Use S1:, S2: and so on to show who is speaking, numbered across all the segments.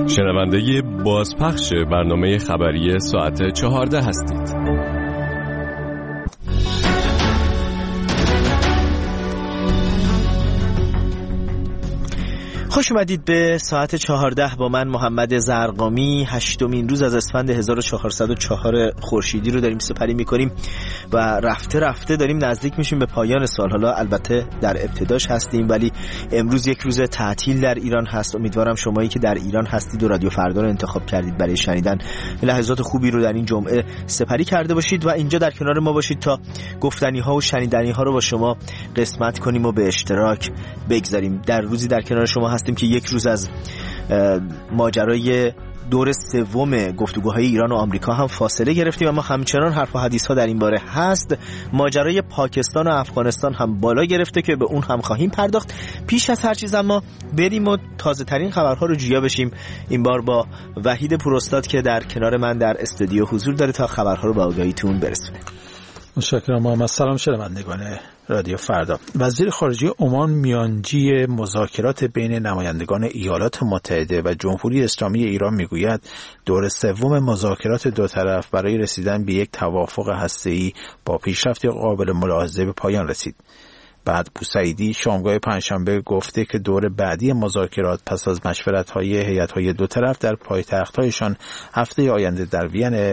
S1: شنونده بازپخش برنامه خبری ساعت 14 هستید.
S2: خوش اومدید به ساعت 14 با من محمد زرقامی. 8مین روز از اسفند 1404 خورشیدی رو داریم سپری میکنیم و رفته رفته داریم نزدیک میشیم به پایان سال. حالا البته در ابتداش هستیم ولی امروز یک روز تعطیل در ایران هست. امیدوارم شمایی که در ایران هستید و رادیو فردا رو انتخاب کردید برای شنیدن لحظات خوبی رو در این جمعه سپری کرده باشید و اینجا در کنار ما باشید تا گفتنی ها و شنیدنی ها رو با شما قسمت کنیم و به اشتراک بگذاریم. در روزی در کنار شما هستیم که یک روز از ماجرای دور سوم گفتگوهای ایران و آمریکا هم فاصله گرفتیم، اما همچنان حرف و حدیث ها در این باره هست. ماجرای پاکستان و افغانستان هم بالا گرفته که به اون هم خواهیم پرداخت. پیش از هر چیز اما بریم و تازه ترین خبرها رو جویا بشیم، این بار با وحید پوراستاد که در کنار من در استودیو حضور داره تا خبرها رو به آگاهیتون برسونه.
S3: متشکرم محمد. سلام شنوندگان رادیو فردا. وزیر خارجه عمان میانجی مذاکرات بین نمایندگان ایالات متحده و جمهوری اسلامی ایران میگوید دور سوم مذاکرات دو طرف برای رسیدن به یک توافق هسته‌ای با پیشرفت قابل ملاحظه به پایان رسید. بعد بوسعیدی شامگاه پنجشنبه گفته که دور بعدی مذاکرات پس از مشورت‌های هیئت‌های دو طرف در پایتخت‌هایشان هفته آینده در وین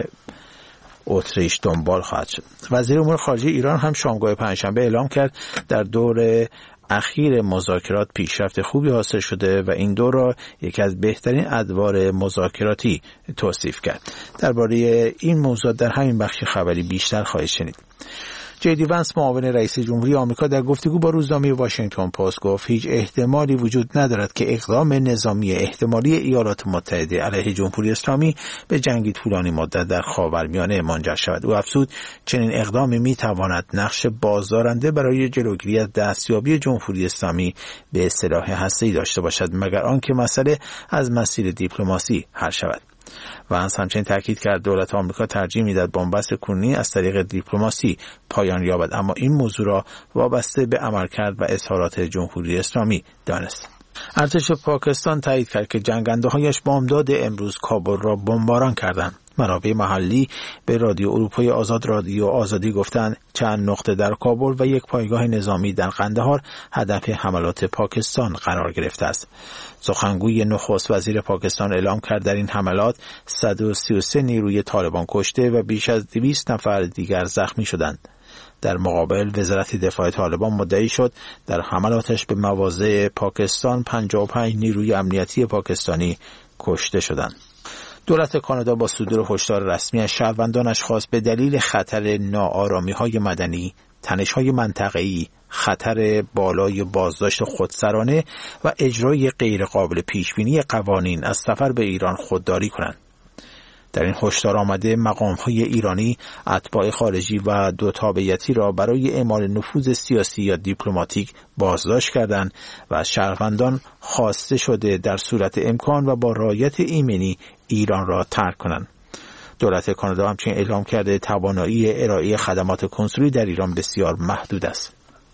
S3: اتریش دنبال خواهد شد. وزیر امور خارجه ایران هم شامگاه پنجشنبه اعلام کرد در دور اخیر مذاکرات پیشرفت خوبی حاصل شده و این دور را یکی از بهترین ادوار مذاکراتی توصیف کرد. درباره این موضوع در همین بخش خبری بیشتر خواهید شنید. جی دی ونس معاون رئیس جمهوری آمریکا در گفتگو با روزنامه واشنگتن پست گفت هیچ احتمالی وجود ندارد که اقدام نظامی احتمالی ایالات متحده علیه جمهوری اسلامی به جنگی طولانی مدت در خاورمیانه منجر شود. او افزود چنین اقدامی میتواند نقش بازدارنده برای جلوگیری از دستیابی جمهوری اسلامی به سلاح هسته‌ای داشته باشد مگر آنکه مسئله از مسیر دیپلماسی حل شود. ونس همچنین تاکید کرد دولت آمریکا ترجیح می‌دهد بن‌بست کنونی از طریق دیپلماسی پایان یابد، اما این موضوع را وابسته به عملکرد و اظهارات جمهوری اسلامی دانست. ارتش پاکستان تایید کرد که جنگنده‌هایش بامداد امروز کابل را بمباران کردند. منابع محلی به رادیو اروپای آزاد رادیو آزادی گفتند چند نقطه در کابل و یک پایگاه نظامی در قندهار هدف حملات پاکستان قرار گرفته است. سخنگوی نخست وزیر پاکستان اعلام کرد در این حملات 133 نیروی طالبان کشته و بیش از 200 نفر دیگر زخمی شدند. در مقابل وزارت دفاع طالبان مدعی شد در حملاتش به مواضع پاکستان 55 نیروی امنیتی پاکستانی کشته شدند. دولت کانادا با صدور هشدار رسمی از شهروندانش خواست به دلیل خطر ناآرامی‌های مدنی، تنش‌های منطقه‌ای، خطر بالای بازداشت خودسرانه و اجرای غیرقابل پیشبینی قوانین از سفر به ایران خودداری کنند. در این هشدار آمده مقام‌های ایرانی اتباع خارجی و دو تابعیتی را برای اعمال نفوذ سیاسی یا دیپلماتیک بازداشت کردند و از شهروندان خواسته شده در صورت امکان و با رعایت ایمنی ایران را ترک کنند. دولت کانادا همچنین اعلام کرده توانایی ارائه خدمات کنسولی در ایران بسیار محدود است.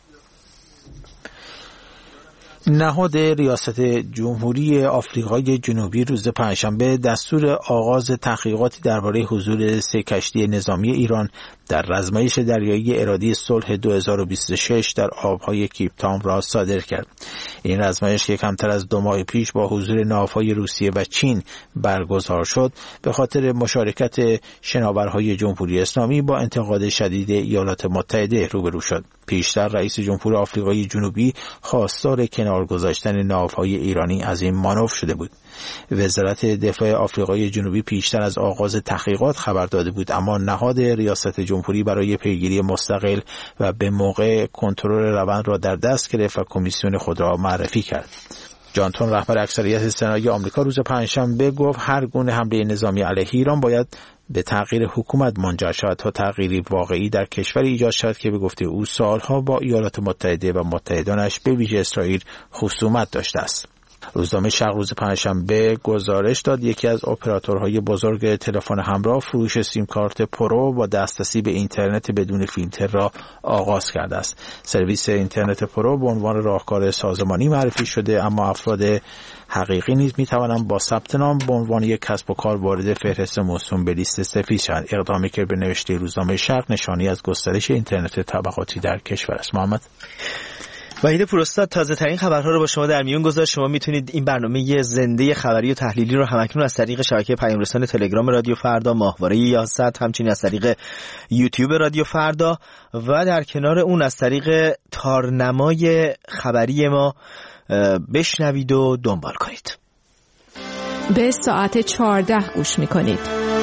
S3: نهاد ریاست جمهوری آفریقای جنوبی روز پنجشنبه دستور آغاز تحقیقاتی درباره حضور 3 کشتی نظامی ایران در رزمایش دریایی ارادی صلح 2026 در آبهای کیپ تاون را صادر کرد. این رزمایش که کمتر از 2 ماه پیش با حضور ناوهای روسیه و چین برگزار شد به خاطر مشارکت شناورهای جمهوری اسلامی با انتقاد شدید ایالات متحده روبرو شد. پیشتر رئیس جمهور آفریقای جنوبی خواستار کنار گذاشتن ناوهای ایرانی از این مانور شده بود. وزارت دفاع آفریقای جنوبی پیشتر از آغاز تحقیقات خبر داده بود، اما نهاد ریاست جمهوری برای پیگیری مستقل و به موقع کنترل روند را در دست گرفت و کمیسیون خود را معرفی کرد. جانتون رهبر اکثریت سنای آمریکا روز پنجشنبه گفت هر گونه حمله نظامی علیه ایران باید به تغییر حکومت منجر شود تا تغییری واقعی در کشوری ایجاد شود که به گفته او سالها با ایالات متحده و متحدانش به ویژه اسرائیل خصومت داشته است. روزنامه شرق روز پنجشنبه گزارش داد یکی از اپراتورهای بزرگ تلفن همراه فروش سیم کارت پرو با دسترسی به اینترنت بدون فیلتر را آغاز کرده است. سرویس اینترنت پرو به عنوان راهکار سازمانی معرفی شده، اما افراد حقیقی نیز می‌توانند با ثبت نام به عنوان یک کسب و کار وارد فهرست موسوم به لیست سفید شوند. اقدامی که به نوشته روزنامه شرق نشانی از گسترش اینترنت طبقاتی در کشور است. محمد
S2: وحید پوراستاد تازه ترین خبرها رو با شما در میون گذاشت. شما میتونید این برنامه زنده خبری و تحلیلی رو همکنون از طریق شبکه پیام رسان تلگرام رادیو فردا، ماهواره 11، همچنین از طریق یوتیوب رادیو فردا و در کنار اون از طریق تارنمای خبری ما بشنوید و دنبال کنید.
S4: به ساعت 14 گوش میکنید.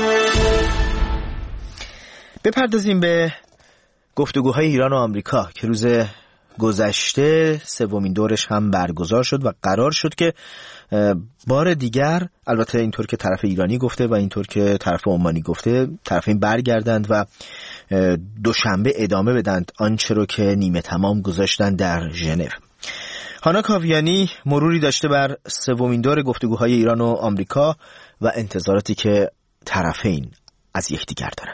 S2: بپردازیم به گفتگوهای ایران و آمریکا که روز گذشته سومین دورش هم برگزار شد و قرار شد که بار دیگر، البته اینطور که طرف ایرانی گفته و اینطور که طرف عمانی گفته، طرفین برگردند و دوشنبه ادامه بدند آنچه رو که نیمه تمام گذاشتن در ژنو. هانا کاویانی مروری داشته بر سومین دور گفتگوهای ایران و آمریکا و انتظاراتی که طرفین از یکدیگر دارن.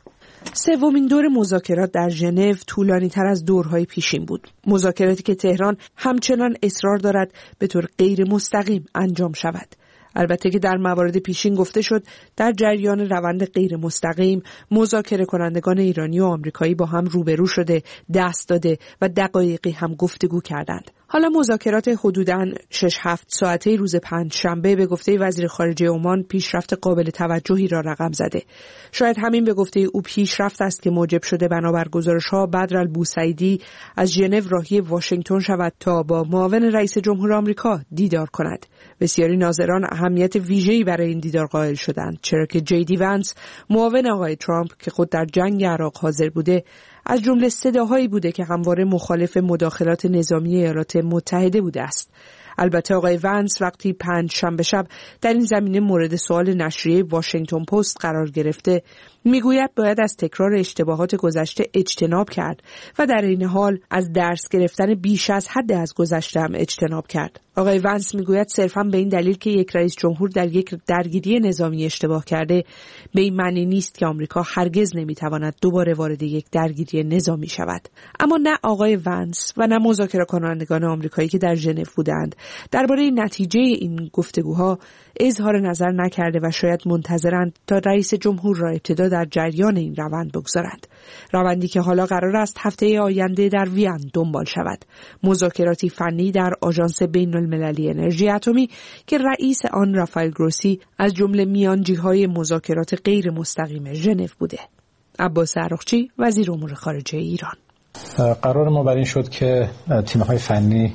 S5: سومین دور مذاکرات در ژنو طولانی‌تر از دورهای پیشین بود. مذاکراتی که تهران همچنان اصرار دارد به طور غیر مستقیم انجام شود. البته که در موارد پیشین گفته شد در جریان روند غیر مستقیم مذاکره کنندگان ایرانی و آمریکایی با هم روبرو شده، دست داده و دقایقی هم گفتگو کردند. حالا مذاکرات حدوداً 6-7 ساعته روز پنجشنبه به گفته وزیر خارجه عمان پیشرفت قابل توجهی را رقم زده. شاید همین به گفته او پیشرفت است که موجب شده بنابر گزارش‌ها بدرالبوسعیدی از ژنو راهی واشنگتن شود تا با معاون رئیس جمهور آمریکا دیدار کند. بسیاری ناظران اهمیت ویژه‌ای برای این دیدار قائل شدند، چرا که جی دی ونس معاون آقای ترامپ که خود در جنگ عراق حاضر بوده از جمله صداهایی بوده که همواره مخالف مداخلات نظامی ایالات متحده بوده است. البته آقای ونس وقتی پنجشنبه شب در این زمینه مورد سوال نشریه واشنگتن پست قرار گرفته، میگوید باید از تکرار اشتباهات گذشته اجتناب کرد و در این حال از درس گرفتن بیش از حد از گذشته هم اجتناب کرد. آقای ونس میگوید صرفاً به این دلیل که یک رئیس جمهور در یک درگیری نظامی اشتباه کرده به این معنی نیست که آمریکا هرگز نمیتواند دوباره وارد یک درگیری نظامی شود. اما نه آقای ونس و نه مذاکره کنندگان آمریکایی که در ژنو بودند درباره نتیجه این گفتگوها اظهار نظر نکرده و شاید منتظرند تا رئیس جمهور را ابتدا در جریان این روند بگذارند. روندی که حالا قرار است هفته آینده در وین دنبال شود. مذاکراتی فنی در آژانس بین‌المللی انرژی اتمی که رئیس آن رافائل گروسی از جمله میانجی‌های مذاکرات غیر مستقیم ژنو بوده. عباس عراقچی، وزیر امور خارجه ایران:
S6: قرار ما بر این شد که تیم‌های فنی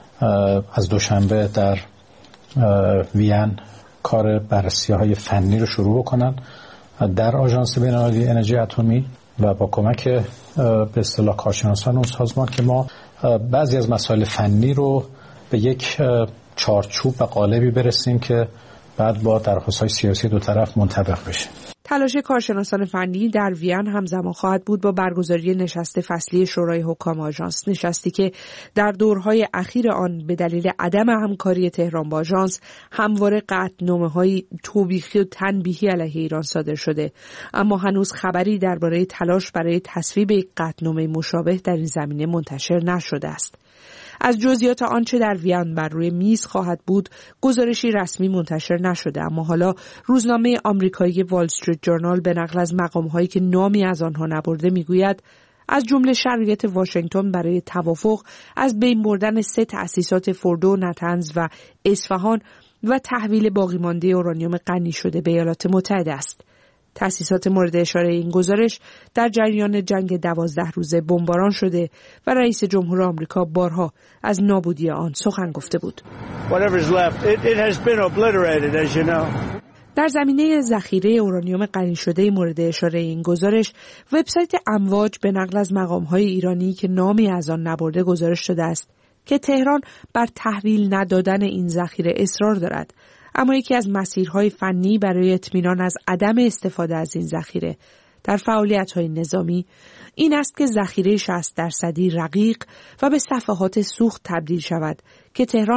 S6: از دوشنبه در وین کار بررسی‌های فنی رو شروع بکنن در آژانس بین‌المللی انرژی اتمی و با کمک به اصطلاح کارشناسان اون سازمان که ما بعضی از مسائل فنی رو به یک چارچوب و قالبی برسیم که بعد با درخواست‌های سیاسی دو طرف منطبق بشه.
S5: تلاش کارشناسان فنی در وین همزمان خواهد بود با برگزاری نشست فصلی شورای حکام آژانس، نشستی که در دورهای اخیر آن به دلیل عدم همکاری تهران با آژانس همواره قطعنامه‌های توبیخی و تنبیهی علیه ایران صادر شده، اما هنوز خبری درباره تلاش برای تصویب یک قطعنامه مشابه در این زمینه منتشر نشده است. از جزئیات آنچه در وین بر روی میز خواهد بود گزارشی رسمی منتشر نشده، اما حالا روزنامه آمریکایی وال استریت جورنال به نقل از مقام‌هایی که نامی از آنها نبرده میگوید از جمله شرایط واشنگتن برای توافق از بین بردن 3 تأسیسات فوردو، نتنز و اصفهان و تحویل باقی مانده اورانیوم غنی شده به ایالات متحده است. تأسیسات مورد اشاره این گزارش در جریان جنگ 12 روزه بمباران شده و رئیس جمهور آمریکا بارها از نابودی آن سخن گفته بود. در زمینه ذخیره اورانیوم غنی شده مورد اشاره این گزارش، وبسایت امواج به نقل از مقام‌های ایرانی که نامی از آن نبرده گزارش داده است که تهران بر تحویل ندادن این ذخیره اصرار دارد، اما یکی از مسیرهای فنی برای اطمینان از عدم استفاده از این ذخیره در فعالیت‌های نظامی این است که ذخیره 60% رقیق و به صفحات سوخت تبدیل شود که تهران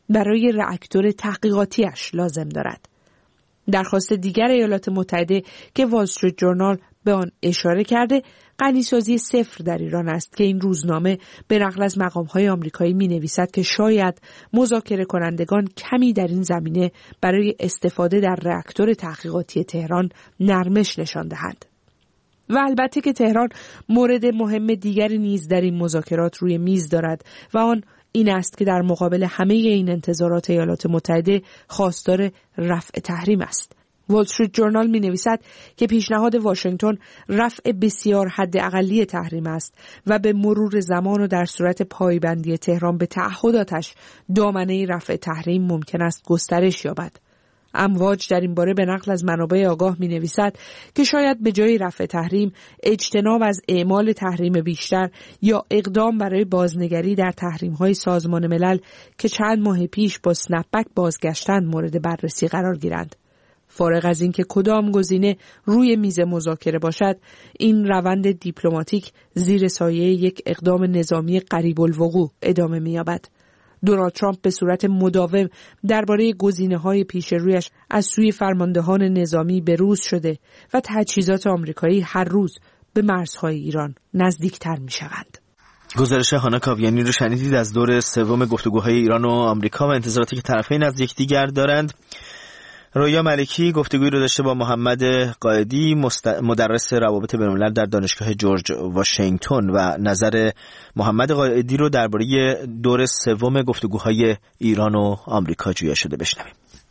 S5: برای راکتور تحقیقاتیش لازم دارد. درخواست دیگر ایالات متحده که وال استریت جورنال به آن اشاره کرده، غنیسازی صفر در ایران است که این روزنامه به نقل از مقام‌های آمریکایی می‌نویسد که شاید مذاکره کنندگان کمی در این زمینه برای استفاده در راکتور تحقیقاتی تهران نرمش نشان دهند. و البته که تهران مورد مهم دیگری نیز در این مذاکرات روی میز دارد و آن این است که در مقابل همه این انتظارات ایالات متحده خواستار رفع تحریم است. وال استریت جورنال می نویسد که پیشنهاد واشنگتن رفع بسیار حد اقلی تحریم است و به مرور زمان و در صورت پایبندی تهران به تعهداتش دامنه رفع تحریم ممکن است گسترش یابد. امواج در این باره به نقل از منابع آگاه می نویسد که شاید به جای رفع تحریم اجتناب از اعمال تحریم بیشتر یا اقدام برای بازنگری در تحریم‌های سازمان ملل که چند ماه پیش با سنپبک بازگشتند مورد بررسی قرار گیرند. فارغ از اینکه کدام گزینه روی میز مذاکره باشد، این روند دیپلماتیک زیر سایه یک اقدام نظامی قریب الوقوع ادامه می‌یابد. دونالد ترامپ به صورت مداوم درباره گزینه‌های پیش رویش از سوی فرماندهان نظامی بروز شده و تجهیزات آمریکایی هر روز به مرزهای ایران نزدیکتر می‌شوند.
S2: گزارش هانا کاویانی رو شنیدید از دور سوم گفتگوهای ایران و آمریکا و انتظاراتی که طرفین از یکدیگر دارند. رویا ملکی گفتگویی رو داشته با محمد قائدی، مدرس روابط بین‌الملل در دانشگاه جورج واشنگتن و نظر محمد قائدی رو درباره دور سوم گفتگوهای ایران و آمریکا جویا شده بشنویم.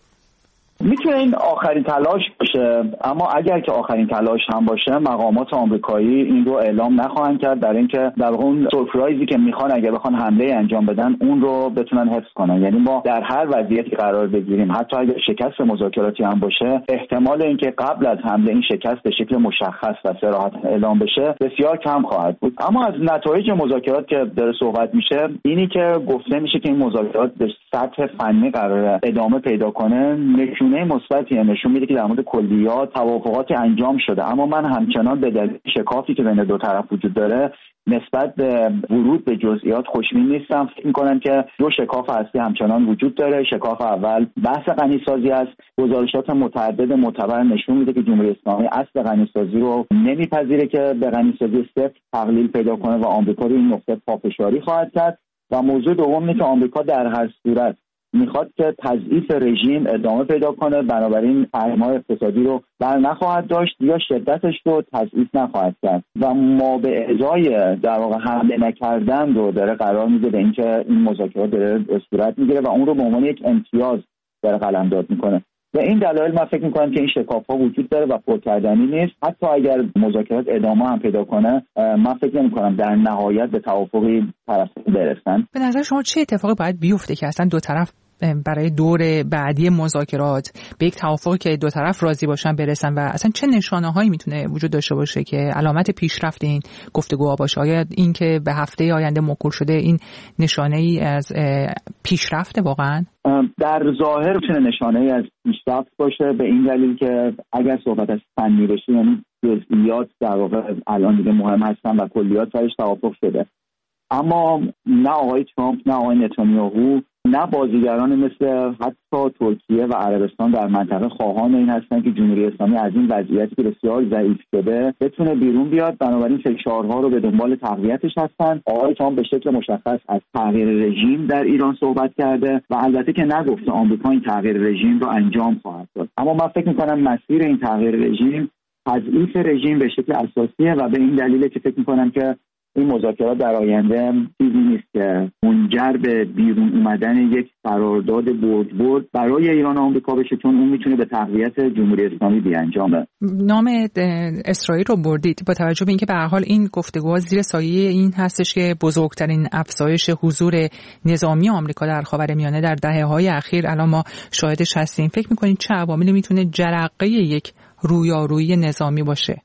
S7: میتونه این آخرین تلاش باشه، اما اگر که آخرین تلاش هم باشه مقامات آمریکایی این رو اعلام نخواهند کرد در اینکه در اون سورپرایزی که میخوان اگر بخوان حمله انجام بدن اون رو بتونن حفظ کنن. یعنی ما در هر وضعیتی قرار بگیریم، حتی اگر شکست مذاکراتی هم باشه، احتمال اینکه قبل از حمله این شکست به شکل مشخص و صراحت اعلام بشه بسیار کم خواهد بود. اما از نتایج مذاکرات که داره صحبت میشه اینی که گفته میشه که این مذاکرات به سطح فنی قراره ادامه پیدا کنه، نشونه مثبتی نشون میده که در مورد کلیات توافقاتی انجام شده. اما من همچنان به دلیل شکافی که بین دو طرف وجود داره نسبت به ورود به جزئیات خوشبین نیستم. فکر می‌کنم که دو شکاف اصلی همچنان وجود داره. شکاف اول بحث غنیسازی است. گزارشات متعدد معتبر نشون میده که جمهوری اسلامی اصل غنیسازی رو نمیپذیره که به غنیسازی صفر تقلیل پیدا کنه و آمریکا رو این نقطه پافشاری خواهد کرد. و موضوع دوم اینه که آمریکا در هر صورت میخواد که تضعیف رژیم ادامه پیدا کنه، بنابراین تحریم‌های اقتصادی رو بر نخواهد داشت یا شدتش رو تضعیف نخواهد کرد و ما به ازای در واقع حمله نکردن رو داره قرار میده به اینکه این مذاکرات داره صورت میگیره و اون رو به عنوان یک امتیاز داره قلمداد میکنه. و این دلایل من فکر میکنم که این شکاف‌ها وجود داره و پرکردنی نیست. حتی اگر مذاکرات ادامه هم پیدا کنه، من فکر نمی‌کنم در نهایت به توافقی طرفین برسن.
S8: به نظر شما چه اتفاقی باید بیفته که اصلا دو طرف برای دور بعدی مذاکرات به یک توافقی که دو طرف راضی باشن برسن و اصلا چه نشانه‌هایی میتونه وجود داشته باشه که علامت پیشرفت این گفتگوها باشه؟ آیا این که به هفته آینده موکول شده این نشانه‌ای از پیشرفت واقعا؟
S7: در ظاهر میتونه نشانه‌ای از پیشرفت باشه، به این دلیل که اگر صحبت از فنی بشه یعنی جزئیات در واقع الان دیگه مهم هستن و کلیات سرش توافق شده. اما نه آقای ترامپ، نه آقای نتانیاهو، نه بازیگران مثل حتی ترکیه و عربستان در منطقه خواهان این هستن که جمهوری اسلامی از این وضعیتی که بسیار ضعیف شده بتونه بیرون بیاد. بنابراین فشارها رو به دنبال تقویتش هستن. آقای ترامپ به شکل مشخص از تغییر رژیم در ایران صحبت کرده و البته که نگفته آمریکا این تغییر رژیم رو انجام خواهد داد. اما من فکر می‌کنم مسیر این تغییر رژیم تضعیف رژیم به شکل اساسیه و به این دلیله که فکر می‌کنم که این مذاکرات در آینده چیزی نیست که منجر به بیرون اومدن یک قرارداد برد برای ایران و آمریکا بشه، چون اون میتونه به تقویت جمهوری اسلامی بیانجامه.
S8: نام اسرائیل رو بردید با توجه به اینکه به هر حال این گفتگوها زیر سایه این هستش که بزرگترین افزایش حضور نظامی آمریکا در خاورمیانه در دهه‌های اخیر الان ما شاهدش هستیم. فکر می‌کنید چه عواملی میتونه جرقه یک رویارویی نظامی باشه؟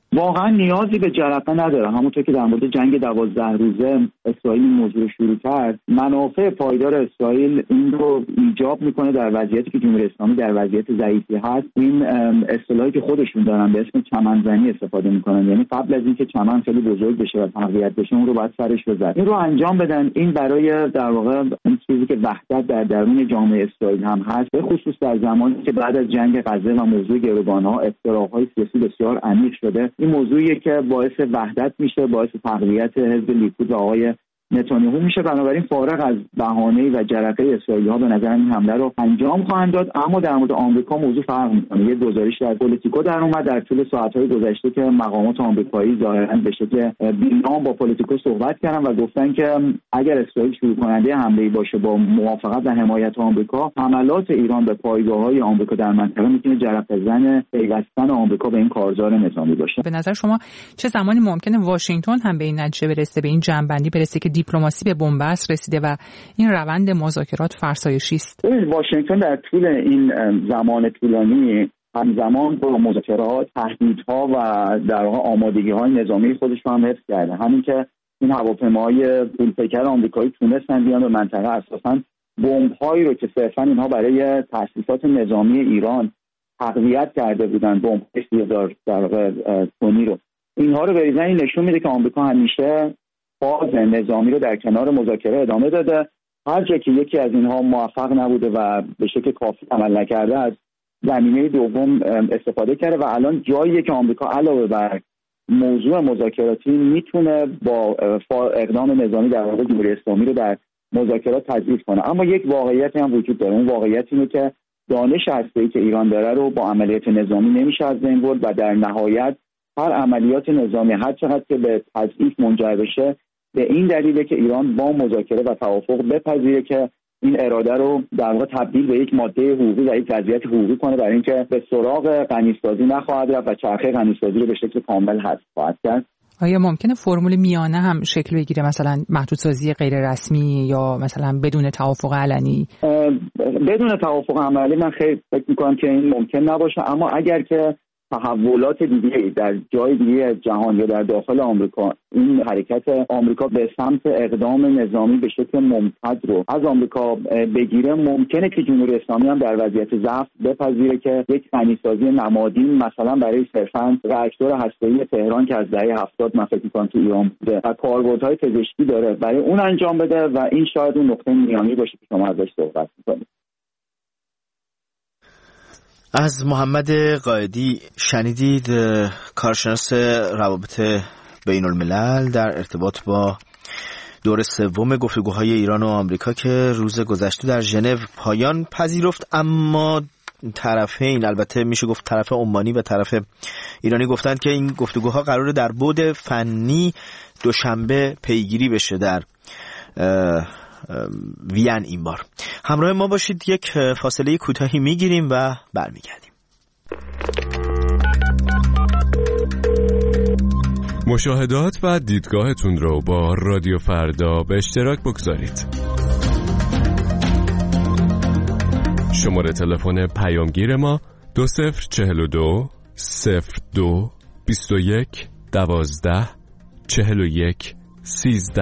S7: واقعا نیازی به جرقه نداره. همونطور که در مورد جنگ 12 روزه اسرائیل این موضوع شروع کرد، منافع پایدار اسرائیل این رو ایجاب میکنه در وضعیتی که جمهوری اسلامی در وضعیت ضعیفی هست. این اصطلاحی که خودشون دارن به اسم چمنزنی استفاده میکنن، یعنی قبل از اینکه چمن خیلی بزرگ بشه و تقویت بشه اون رو باید سرش بزنن. این رو انجام بدن. این برای در واقع اون چیزی که وحدت در درون جامعه اسرائیل هم هست، به خصوص در زمانی که بعد از جنگ غزه و موضوع گروگان‌ها افتراق‌های سیاسی بسیار عمیق شده، این موضوعیه که باعث وحدت میشه، باعث تقویت حزب لیکود و آقای نتانیاهو میشه. بنابراین فارغ از بهانه‌ای و جرقه اسرائیلی‌ها به نظر این حمله رو انجام خواهند داد. اما در مورد آمریکا موضوع فرق می‌کنه. یه گزارش از پلیتیکو در اومد در طول ساعت‌های گذشته که مقامات آمریکایی ظاهراً به شکل بی‌نام با پلیتیکو صحبت کردن و گفتن که اگر اسرائیل شروع کننده حمله‌ای باشه با موافقت و حمایت آمریکا، حملات ایران به پایگاه‌های آمریکا در منطقه میتونه جرقه زن پیوستن آمریکا به این کارزار نظامی باشه.
S8: به نظر شما چه زمانی ممکنه واشنگتن هم به این نتیجه برسه، به این جنبندی برسه که دیپلماسی به بنبست رسیده و این روند مذاکرات فرسایشی است؟
S7: واشنگتن در طول این زمان طولانی همزمان با مذاکرات، تهدیدها و در واقع آمادگی‌های نظامی خودش رو هم حفظ کرده. همین که این هواپیماهای پولپیکر آمریکایی تونستن بیان به منطقه، اساساً بمب‌هایی رو که صرفاً اینها برای تأسیسات نظامی ایران تقویت کرده بودن، بمب‌های 30,000 در واقع تنی رو، اینها رو بریزن. این نشون میده که آمریکا همیشه فاز نظامی رو در کنار مذاکره ادامه داده. هر جا که یکی از اینها موفق نبوده و به شکل کافی عمل نکرده، از زمینه دوم استفاده کرده و الان جاییه که آمریکا علاوه بر موضوع مذاکراتی میتونه با اقدام نظامی در واقع جمهوری اسلامی رو در مذاکرات تضعیف کنه. اما یک واقعیتی هم وجود داره. اون واقعیت اینه که دانش هسته‌ای که ایران داره رو با عملیات نظامی نمیشه از بین برد و در نهایت هر عملیات نظامی هر چقدر که به تضعیف منجر بشه، به این دلیله که ایران با مذاکره و توافق بپذیره که این اراده رو در واقع تبدیل به یک ماده حقوقی و یک وضعیت حقوقی کنه، برای اینکه به سراغ غنیسازی نخواهد رفت و چرخه غنیسازی رو به شکل کامل حذف خواهد کرد.
S8: آیا ممکنه فرمول میانه هم شکل بگیره، مثلا محدودسازی غیر رسمی یا مثلا بدون توافق علنی؟
S7: بدون توافق عملی من خیلی فکر می‌کنم که این ممکن نباشه. اما اگر که تحولات دیگه در جای دیگه از جهان یا در داخل آمریکا، این حرکت آمریکا به سمت اقدام نظامی به شکل ممتد رو از آمریکا بگیره، ممکنه که جمهوری اسلامی هم در وضعیت ضعف بپذیره که یک غنیسازی نمادین مثلا برای صرفاً راکتور هسته‌ای تهران که از دهه 70 من فکر می‌کنم تو ایران بوده و کاربردهای پزشکی داره، برای اون انجام بده و این شاید اون نقطه میانی باشه که شما ازش صحبت می‌کنید.
S2: از محمد قائدی شنیدید، کارشناس روابط بین الملل، در ارتباط با دور سوم گفتگوهای ایران و آمریکا که روز گذشته در ژنو پایان پذیرفت. اما طرفین، البته میشه گفت طرف عمانی و طرف ایرانی، گفتند که این گفتگوها قراره در بعد فنی دوشنبه پیگیری بشه در وین. این بار همراه ما باشید، یک فاصله کوتاهی میگیریم و برمیگردیم.
S1: مشاهدات و دیدگاهتون رو با رادیو فردا به اشتراک بگذارید. شماره تلفن پیامگیر ما 2042 02 21 12 41 13.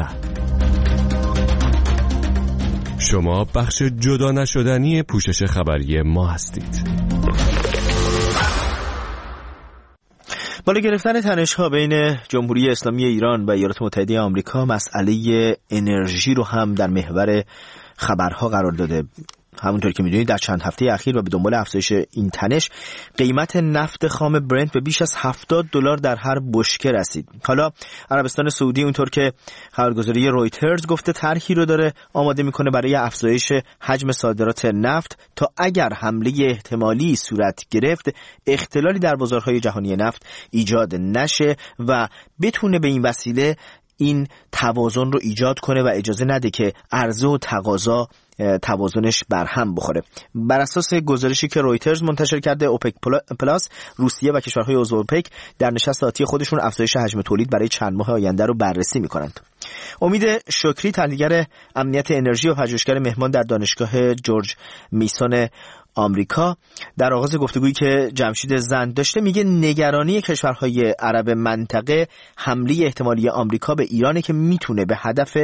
S1: شما بخش جدا نشدنی پوشش خبری ما هستید.
S2: بالا گرفتن تنش‌ها بین جمهوری اسلامی ایران و ایالات متحده آمریکا مسئله انرژی رو هم در محور خبرها قرار داده. همونطور که میدونید در چند هفته اخیر و به دنبال افزایش این تنش، قیمت نفت خام برنت به بیش از $70 در هر بشکه رسید. حالا عربستان سعودی اونطور که خبرگزاری رویترز گفته طرحی رو داره آماده میکنه برای افزایش حجم صادرات نفت تا اگر حمله احتمالی صورت گرفت اختلالی در بازارهای جهانی نفت ایجاد نشه و بتونه به این وسیله این توازن رو ایجاد کنه و اجازه نده که عرضه و تقاضا توازنش برهم بخوره. بر اساس گزارشی که رویترز منتشر کرده، اوپک پلاس، روسیه و کشورهای عضو اوپک در نشست آتی خودشون افزایش حجم تولید برای چند ماه آینده رو بررسی میکنند. امید شکری، تحلیلگر امنیت انرژی و پژوهشگر مهمان در دانشگاه جورج میسون آمریکا در آغاز گفتگویی که جمشید زند داشته میگه نگرانی کشورهای عرب منطقه حمله احتمالی آمریکا به ایرانه که میتونه به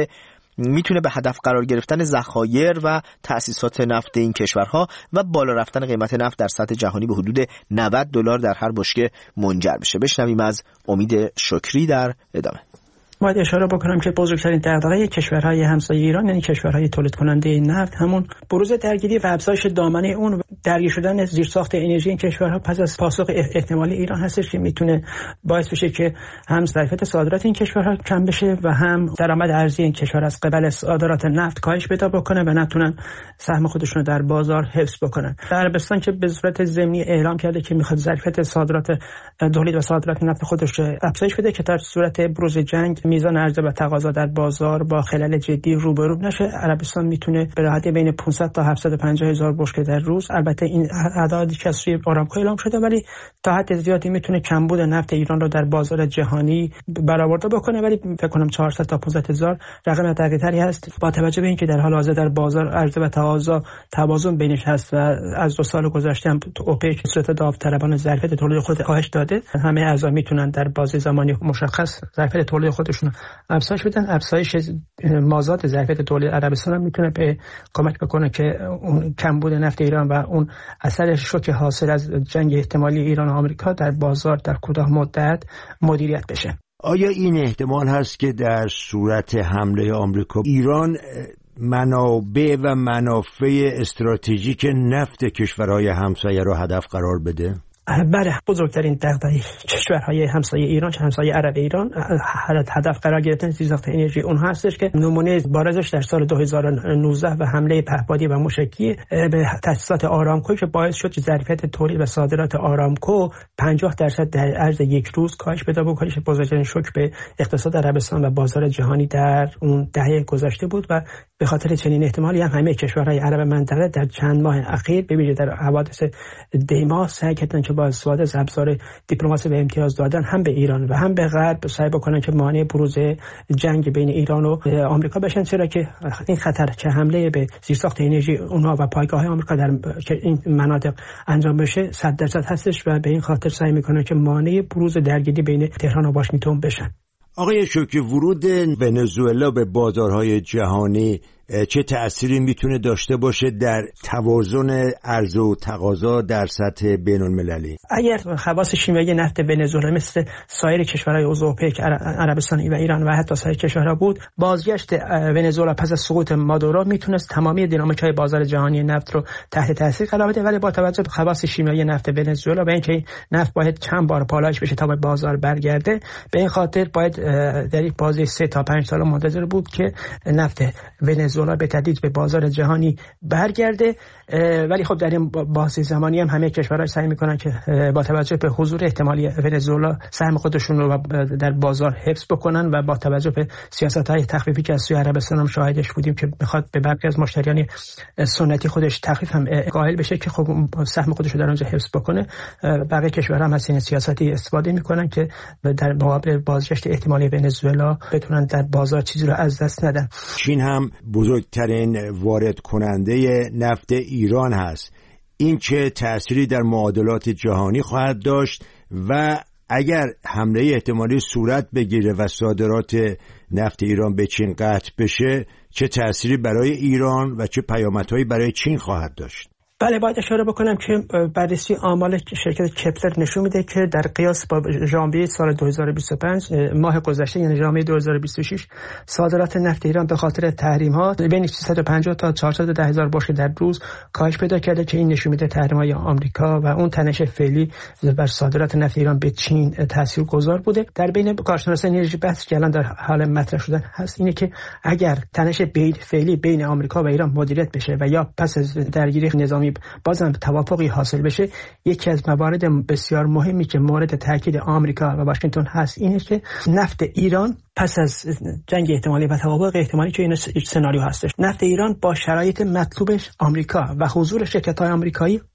S2: هدف قرار گرفتن ذخایر و تأسیسات نفت این کشورها و بالا رفتن قیمت نفت در سطح جهانی به حدود $90 در هر بشکه منجر بشه. بشنویم از امید شکری در ادامه.
S9: باید اشاره بکنم که بزرگترین دغدغه کشورهای همسایه ایران، یعنی کشورهای تولید کننده نفت، همون بروز درگیری و افزایش دامنه اون درگیر شدن زیرساخت انرژی این کشورها پس از پاسخ احتمالی ایران هستش که میتونه باعث بشه که هم ظرفیت صادرات این کشورها کم بشه و هم درآمد ارزی این کشور از قبل صادرات نفت کاهش پیدا بکنه و نتونن سهم خودشون رو در بازار حفظ بکنن. عربستان که به صورت ضمنی اعلام کرده که میخواد ظرفیت صادرات تولید و صادرات نفت خودش رو افزایش بده که در صورت بروز جنگ میزان عرضه و تقاضا در بازار با خلل جدی روبرو نشه، عربستان میتونه به راحتی بین 500 تا 750 هزار بشکه در روز، البته این اعدادی که از سوی آرامکو اعلام شده، ولی تا حد زیادی میتونه کمبود نفت ایران رو در بازار جهانی برآورده بکنه، ولی فکر کنم 400 تا 500 هزار رقم دقیق‌تری هست با توجه به اینکه در حال حاضر در بازار عرضه و تقاضا توازن بینش هست و از 2 سال گذشته هم اوپک صورت داوطلبانه ظرفیت تولید خود کاهش داده. همه اعضا میتونن در بازه زمانی مشخص ظرفیت تولید خودشون افزایش بدن. افزایش مازاد ظرفیت تولید عربستان هم میتونه به کمک بکنه که اون کمبود نفت ایران و اون اثر شوک حاصل از جنگ احتمالی ایران و آمریکا در بازار در کوتاه مدت مدیریت بشه.
S10: آیا این احتمال هست که در صورت حمله آمریکا ایران منابع و منافع استراتژیک نفت کشورهای همسایه را هدف قرار بده؟
S9: بله، بزرگترین دغدغه کشورهای همسایه ایران، همسایه عرب ایران، هدف قرار گرفتن زیرساخت انرژی اونها هستش که نمونه بارزش در سال 2019 و حمله پهپادی و موشکی به تأسیسات آرامکو که باعث شد که ظرفیت تولید و صادرات آرامکو 50% در عرض یک روز کاهش پیدا بکنه، که بزرگترین شوک به اقتصاد عربستان و بازار جهانی در اون دهه گذشته بود و به خاطر چنین احتمالی هم همه کشورهای عرب منطقه در چند ماه اخیر به ویژه در حوادث دیما سعی کردن که با استفاده از ابزار دیپلماسی و امتیاز دادن هم به ایران و هم به غرب سعی بکنن که مانع بروز جنگ بین ایران و آمریکا بشن، چرا که این خطر که حمله به زیرساخت انرژی اونها و پایگاه‌های آمریکا در این مناطق انجام بشه 100% هستش و به این خاطر سعی میکنن که مانع بروز درگیری بین تهران و واشنگتن بشن.
S10: آقای شوکی، ورود ونزوئلا به بازارهای جهانی چه تأثیری میتونه داشته باشه در توازن عرضه و تقاضا در سطح بین‌المللی؟
S9: اگر خواص شیمیایی نفت ونزوئلا مثل سایر کشورهای عضو اوپک، عربستان و ایران و حتی سایر کشورها بود، بازگشت ونزوئلا پس از سقوط مادورو میتونست تمامی دینامیکای بازار جهانی نفت رو تحت تاثیر قرار بده، ولی با توجه به خواص شیمیایی نفت ونزوئلا و اینکه نفت باید چند بار پالایش بشه تا به بازار برگرده، به این خاطر باید در یک بازه 3 تا 5 سال منتظر بود که نفت ونزوئلا به تدریج به بازار جهانی برگرده. ولی خب در این بازه زمانی هم همه کشورها سعی میکنن که با توجه به حضور احتمالی ونزوئلا سهم خودشون رو در بازار حفظ بکنن و با توجه به سیاست‌های تخفیفی که از سوی عربستان هم شاهدش بودیم که میخواد به برخی از مشتریان سنتی خودش تخفیف هم قائل بشه که خب سهم خودش رو در اونجا حفظ بکنه. بقیه کشورها هم از این سیاستی استفاده میکنن که در مقابل بازگشت احتمالی ونزوئلا بتونن در بازار چیزی رو از دست ندن.
S10: چین هم بزرگترین وارد کننده نفت ایران هست. این چه تأثیری در معادلات جهانی خواهد داشت و اگر حمله احتمالی صورت بگیره و صادرات نفت ایران به چین قطع بشه چه تأثیری برای ایران و چه پیامدهایی برای چین خواهد داشت؟
S9: بله، باید اشاره بکنم که بررسی آمار شرکت کپلر نشون میده که در قیاس با ژانویه سال 2025 ماه گذشته، یعنی ژانویه 2026، صادرات نفت ایران به خاطر تحریم ها بین 350 تا 410 هزار بشکه در روز کاهش پیدا کرده که این نشون میده تحریم های آمریکا و اون تنش فعلی بر صادرات نفت ایران به چین تاثیرگذار بوده. در بین کارشناسان انرژی بحث که الان در حال مطرح شدن هست اینه که اگر تنش فعلی بین آمریکا و ایران مدیریت بشه و یا پس از درگیری نظامی بازم توافقی حاصل بشه، یکی از موارد بسیار مهمی که مورد تاکید آمریکا و واشنگتن هست اینه که نفت ایران پس از جنگ احتمالی و توافق احتمالی که این سناریو هستش، نفت ایران با شرایط مطلوبش آمریکا و حضور شرکت‌های آمریکایی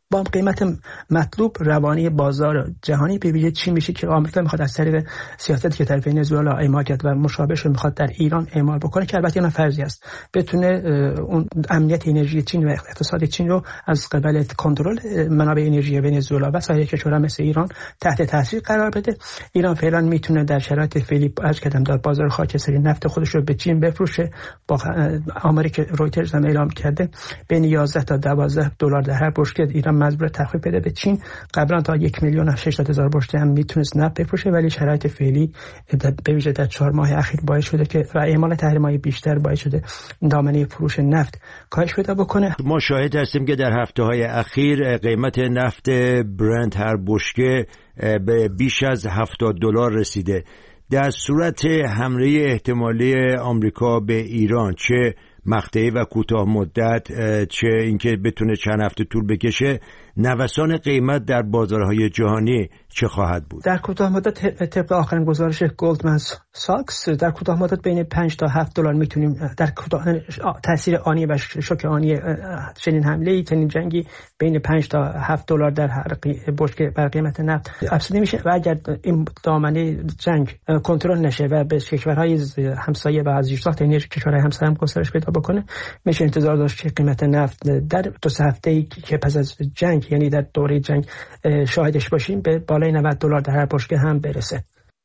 S9: با قیمت مطلوب روانی بازار جهانی ببینید چی میشه که آمریکا میخواد از طریق سیاستی که در ونزوئلا اعمال کرد و مشابهش رو میخواد در ایران اعمال بکنه که البته اینا فرضی است بتونه اون امنیت انرژی چین و اقتصاد چین رو از قبل کنترل منابع انرژی ونزوئلا و سایر کشورها مثل ایران تحت تاثیر قرار بده. ایران فعلا میتونه در شرایط فعلی از کدام در بازار خاکستری نفت خودش رو به چین بفروشه. با آماری که رویترز هم اعلام کرده بین 11 تا 12 دلار در هر بشکه ایران مجبور تخفیف بده به چین. قبلا تا 1,600,000 بشکه هم میتونست نفت بفروشه، ولی شرایط فعلی به ویژه در 4 ماه اخیر باعث شده که و اعمال تحریم‌های بیشتر باعث شده دامنه فروش نفت کاهش پیدا بکنه.
S10: ما شاهد هستیم که در هفته‌های اخیر قیمت نفت برنت هر بشکه به بیش از $70 رسیده. در صورت حمله احتمالی آمریکا به ایران، چه مقطعی و کوتاه مدت چه اینکه بتونه چند هفته طول بکشه، نوسان قیمت در بازارهای جهانی چه خواهد بود؟
S9: در کوتاه مدت طبق آخرین گزارش گلدمن ساکس در کوتاه مدت بین 5 تا 7 دلار میتونیم در تاثیر آنی و شوک آنی چنین حمله چنین جنگی بین 5 تا 7 دلار در هر بشکه بر قیمت نفت افزوده میشه و اگر این دامنه جنگ کنترل نشه و به کشورهای همسایه و از زیرساخت انرژی کشورهای همسایه هم گسترش پیدا بکنه، میشه انتظار داشت که قیمت نفت در 2 هفته‌ای که پس از جنگ یعنی در دوره جنگ شاهدش باشیم به بالای $90 در هر بشکه هم برسه.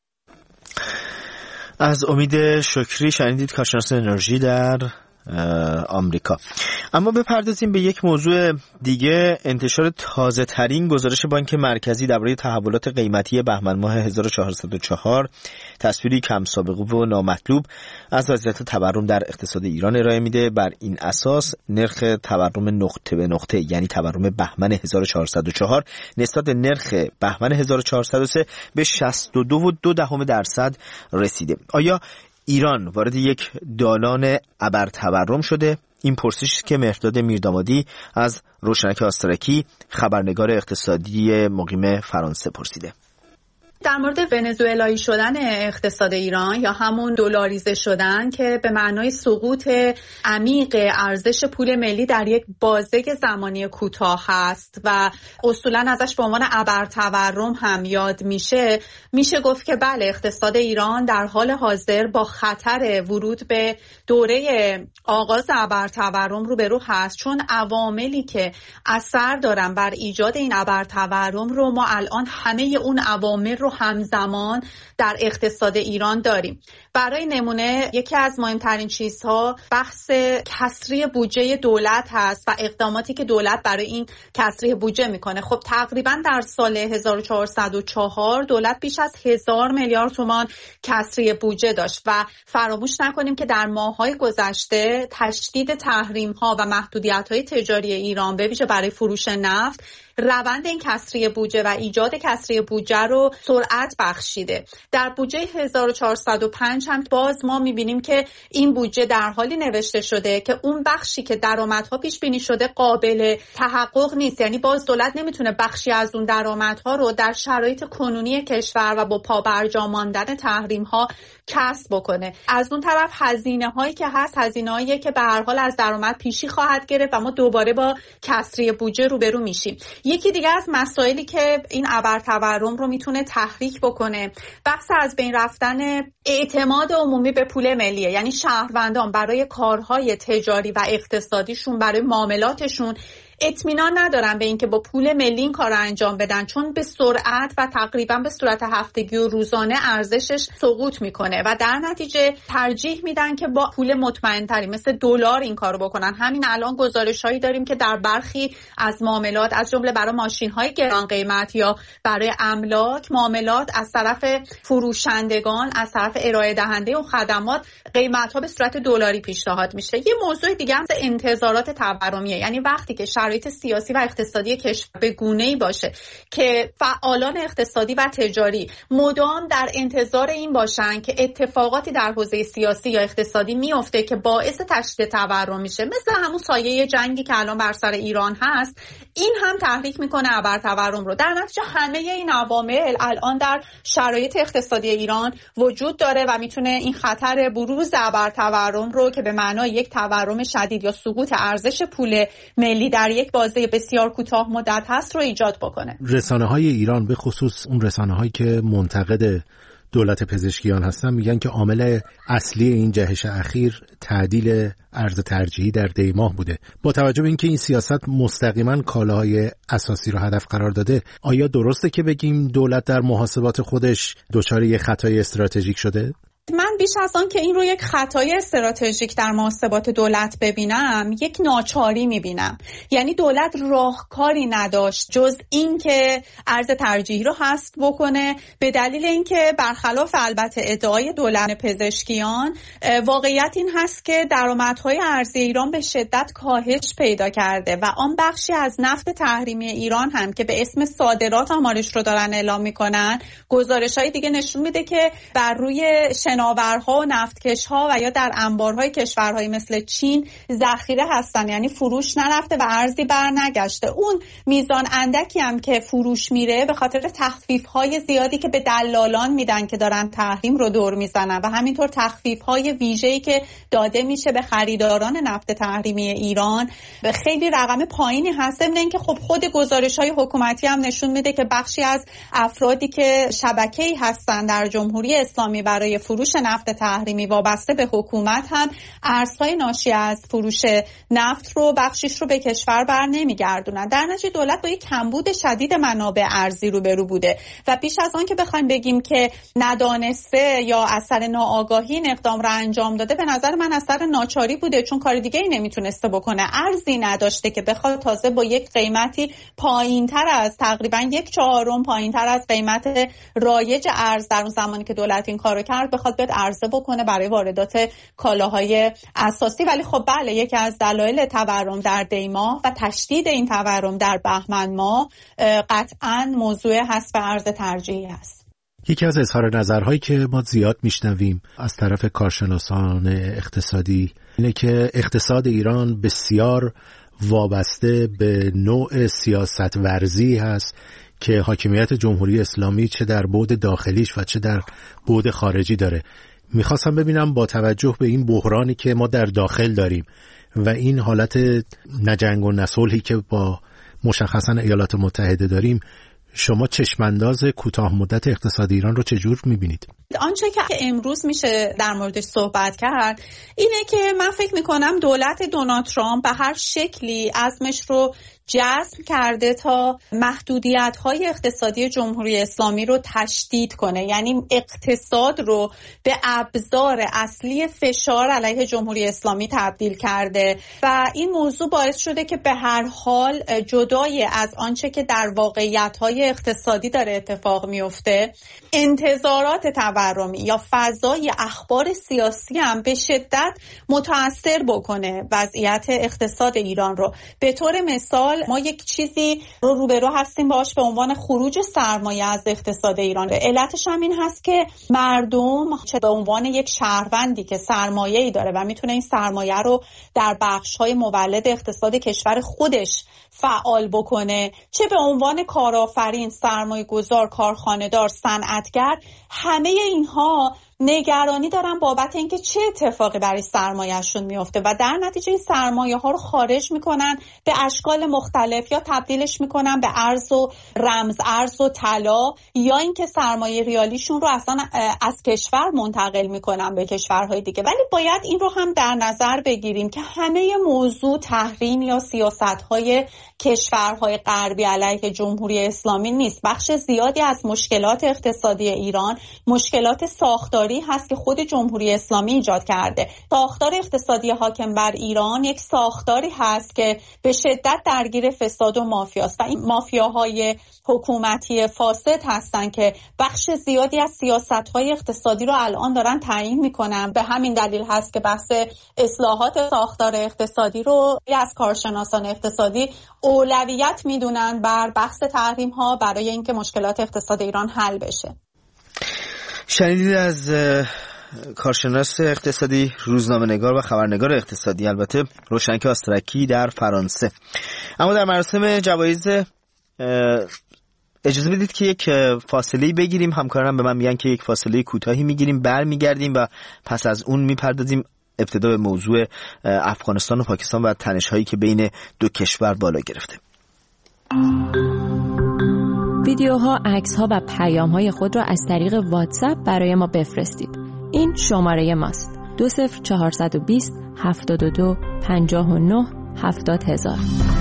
S2: از امید شکری شنیدید کارشناس انرژی در آمریکا. اما بپردازیم به یک موضوع دیگه. انتشار تازه ترین گزارش بانک مرکزی درباره تحولات قیمتی بهمن ماه 1404 تصویری کم سابقه و نامطلوب از وضعیت تورم در اقتصاد ایران ارائه میده. بر این اساس نرخ تورم نقطه به نقطه یعنی تورم بهمن 1404 نسبت به نرخ بهمن 1403 به 62.2% رسیده. آیا ایران وارد یک دالان ابرتورم شده؟ این پرسشی که مهرداد میردامادی از روشنک آسترکی خبرنگار اقتصادی مقیم فرانسه پرسیده.
S11: در مورد ونزوئلایی شدن اقتصاد ایران یا همون دلاریزه شدن که به معنای سقوط عمیق ارزش پول ملی در یک بازه زمانی کوتاه هست و اصولا ازش به عنوان ابرتورم هم یاد میشه گفت که بله، اقتصاد ایران در حال حاضر با خطر ورود به دوره آغاز ابرتورم روبرو هست، چون عواملی که اثر دارن بر ایجاد این ابرتورم رو ما الان همه اون عوامل رو همزمان در اقتصاد ایران داریم. برای نمونه یکی از مهمترین چیزها بحث کسری بودجه دولت هست و اقداماتی که دولت برای این کسری بودجه میکنه. خب تقریبا در سال 1404 دولت بیش از 1000 میلیارد تومان کسری بودجه داشت و فراموش نکنیم که در ماه‌های گذشته تشدید تحریم‌ها و محدودیت‌های تجاری ایران به ویژه برای فروش نفت روند این کسری بودجه و ایجاد کسری بودجه رو سرعت بخشیده. در بودجه 1405 هم باز ما می‌بینیم که این بودجه در حالی نوشته شده که اون بخشی که درآمدها پیش بینی شده قابل تحقق نیست، یعنی باز دولت نمیتونه بخشی از اون درآمدها رو در شرایط کنونی کشور و با پابرجا ماندن تحریم‌ها کسب بکنه. از اون طرف هزینه‌هایی که هست هزینه‌هایی که به هر حال از درآمد پیشی خواهد گرفت و ما دوباره با کسری بودجه روبرو میشیم. یکی دیگه از مسائلی که این ابرتورم رو میتونه تحریک بکنه بحث از بین رفتن اعتماد عمومی به پول ملیه، یعنی شهروندان برای کارهای تجاری و اقتصادیشون، برای معاملاتشون اطمینان ندارن به اینکه با پول ملی این کار رو انجام بدن، چون به سرعت و تقریبا به صورت هفتگی و روزانه ارزشش سقوط میکنه و در نتیجه ترجیح میدن که با پول مطمئن‌تری مثل دلار این کارو بکنن. همین الان گزارش‌هایی داریم که در برخی از معاملات از جمله برای ماشین‌های گران قیمت یا برای املاک معاملات از طرف فروشندگان، از طرف ارائه دهنده اون خدمات قیمت‌ها به صورت دلاری پیشنهاد میشه. یه موضوع دیگه هم انتظارات تورمیه، یعنی وقتی که شرایط سیاسی و اقتصادی کشور به گونه‌ای باشه که فعالان اقتصادی و تجاری مدام در انتظار این باشن که اتفاقاتی در حوزه سیاسی یا اقتصادی میفته که باعث تشدید تورم میشه، مثل همون سایه جنگی که الان بر سر ایران هست، این هم تحریک میکنه ابرتورم رو. در نتیجه همه این عوامل الان در شرایط اقتصادی ایران وجود داره و میتونه این خطر بروز ابرتورم رو که به معنای یک تورم شدید یا سقوط ارزش پول ملی در یک بازه بسیار کوتاه مدت هست رو ایجاد بکنه.
S3: رسانه‌های ایران به خصوص اون رسانه‌هایی که منتقد دولت پزشکیان هستن میگن که عامل اصلی این جهش اخیر تعدیل ارز ترجیحی در دیماه بوده. با توجه به اینکه این سیاست مستقیما کالاهای اساسی رو هدف قرار داده، آیا درسته که بگیم دولت در محاسبات خودش دچار یک خطای استراتژیک شده؟
S11: من بیش از آن که این رو یک خطای استراتژیک در محاسبات دولت ببینم، یک ناچاری میبینم. یعنی دولت راهکاری نداشت جز این که ارز ترجیحی رو حذف بکنه، به دلیل اینکه برخلاف البته ادعای دولت پزشکیان، واقعیت این هست که درآمدهای ارزی ایران به شدت کاهش پیدا کرده و آن بخشی از نفت تحریمی ایران هم که به اسم صادرات آمارش رو دارن اعلام میکنن، گزارش‌های دیگه نشون میده که بر روی شناورها و نفتکش‌ها و یا در انبارهای کشورهای مثل چین ذخیره هستن، یعنی فروش نرفته و ارزی بر نگشته. اون میزان اندکی هم که فروش میره به خاطر تخفیف‌های زیادی که به دلالان میدن که دارن تحریم رو دور میزنن و همینطور تخفیف‌های ویژه‌ای که داده میشه به خریداران نفت تحریمی ایران خیلی رقم پایینی هست. ضمن اینکه خب خود گزارش‌های حکومتی هم نشون میده که بخشی از افرادی که شبکه‌ای هستن در جمهوری اسلامی برای فروش نفت تحریمی وابسته به حکومت هم ارزهای ناشی از فروش نفت رو بخشیش رو به کشور بر نمیگردونن. در نتیجه دولت با یک کمبود شدید منابع ارزی روبرو بوده و بیش از آن که بخوایم بگیم که ندانسته یا اثر ناآگاهی این اقدام رو انجام داده، به نظر من اثر ناچاری بوده، چون کار دیگه ای نمیتونسته بکنه. ارزی نداشته که بخواد تازه با یک قیمتی پایینتر از تقریبا 1/4 پایینتر از قیمت رایج ارز در اون زمانی که دولت این کارو کرد بخواد بیاد عرضه بکنه برای واردات کالاهای اساسی. ولی خب بله، یکی از دلایل تورم در دیماه و تشدید این تورم در بهمن ماه قطعاً موضوع حذف ارز ترجیحی است.
S3: یکی از اظهار نظرهایی که ما زیاد میشنویم از طرف کارشناسان اقتصادی اینه که اقتصاد ایران بسیار وابسته به نوع سیاست ورزی هست که حاکمیت جمهوری اسلامی چه در بعد داخلیش و چه در بعد خارجی داره. میخواستم ببینم با توجه به این بحرانی که ما در داخل داریم و این حالت نجنگ و نصلحی که با مشخصا ایالات متحده داریم، شما چشمانداز کوتاه مدت اقتصاد ایران رو چجور میبینید؟
S11: آنچه که امروز میشه در موردش صحبت کرد اینه که من فکر میکنم دولت دونالد ترامپ به هر شکلی عزمش رو جزم کرده تا محدودیت‌های اقتصادی جمهوری اسلامی رو تشدید کنه، یعنی اقتصاد رو به ابزار اصلی فشار علیه جمهوری اسلامی تبدیل کرده و این موضوع باعث شده که به هر حال جدای از آنچه که در واقعیت‌های اقتصادی داره اتفاق میفته، انتظارات تورمی یا فضای اخبار سیاسی هم به شدت متأثر بکنه وضعیت اقتصاد ایران رو. به طور مثال ما یک چیزی رو روبرو هستیم باش به عنوان خروج سرمایه از اقتصاد ایران. علتش هم این هست که مردم چه به عنوان یک شهروندی که سرمایه‌ای داره و میتونه این سرمایه رو در بخش‌های مولد اقتصاد کشور خودش فعال بکنه، چه به عنوان کارآفرین، سرمایه‌گذار، کارخانه‌دار، صنعتگر، همه اینها نگرانی دارن بابت اینکه چه اتفاقی برای سرمایه‌شون میفته و در نتیجه این سرمایه‌ها رو خارج میکنن به اشکال مختلف، یا تبدیلش میکنن به ارز و رمز ارز و طلا، یا اینکه سرمایه ریالیشون رو اصلا از کشور منتقل میکنن به کشورهای دیگه. ولی باید این رو هم در نظر بگیریم که همه موضوع تحریم یا سیاست‌های کشورهای غربی علیه جمهوری اسلامی نیست. بخش زیادی از مشکلات اقتصادی ایران مشکلات ساختاری هست که خود جمهوری اسلامی ایجاد کرده. ساختار اقتصادی حاکم بر ایران یک ساختاری هست که به شدت درگیر فساد و مافیاست و این مافیاهای حکومتی فاسد هستن که بخش زیادی از سیاست‌های اقتصادی رو الان دارن تعیین میکنن. به همین دلیل هست که بحث اصلاحات ساختار اقتصادی رو از کارشناسان اقتصادی اولویت میدونن بر بحث تحریم ها برای اینکه مشکلات اقتصاد ایران حل بشه.
S2: شنیدید از کارشناس اقتصادی، روزنامه‌نگار و خبرنگار اقتصادی، البته روشنک آسترکی در فرانسه. اما در مراسم جوایز اجازه بدید که یک فاصله بگیریم. همکارانم به من میگن که یک فاصله کوتاهی میگیریم، برمیگردیم و پس از اون میپردازیم ابتدا به موضوع افغانستان و پاکستان و تنش‌هایی که بین دو کشور بالا گرفته.
S12: ویدیوها، عکس‌ها و پیام‌های خود را از طریق واتساپ برای ما بفرستید. این شماره ماست: 20420 72 59 70000.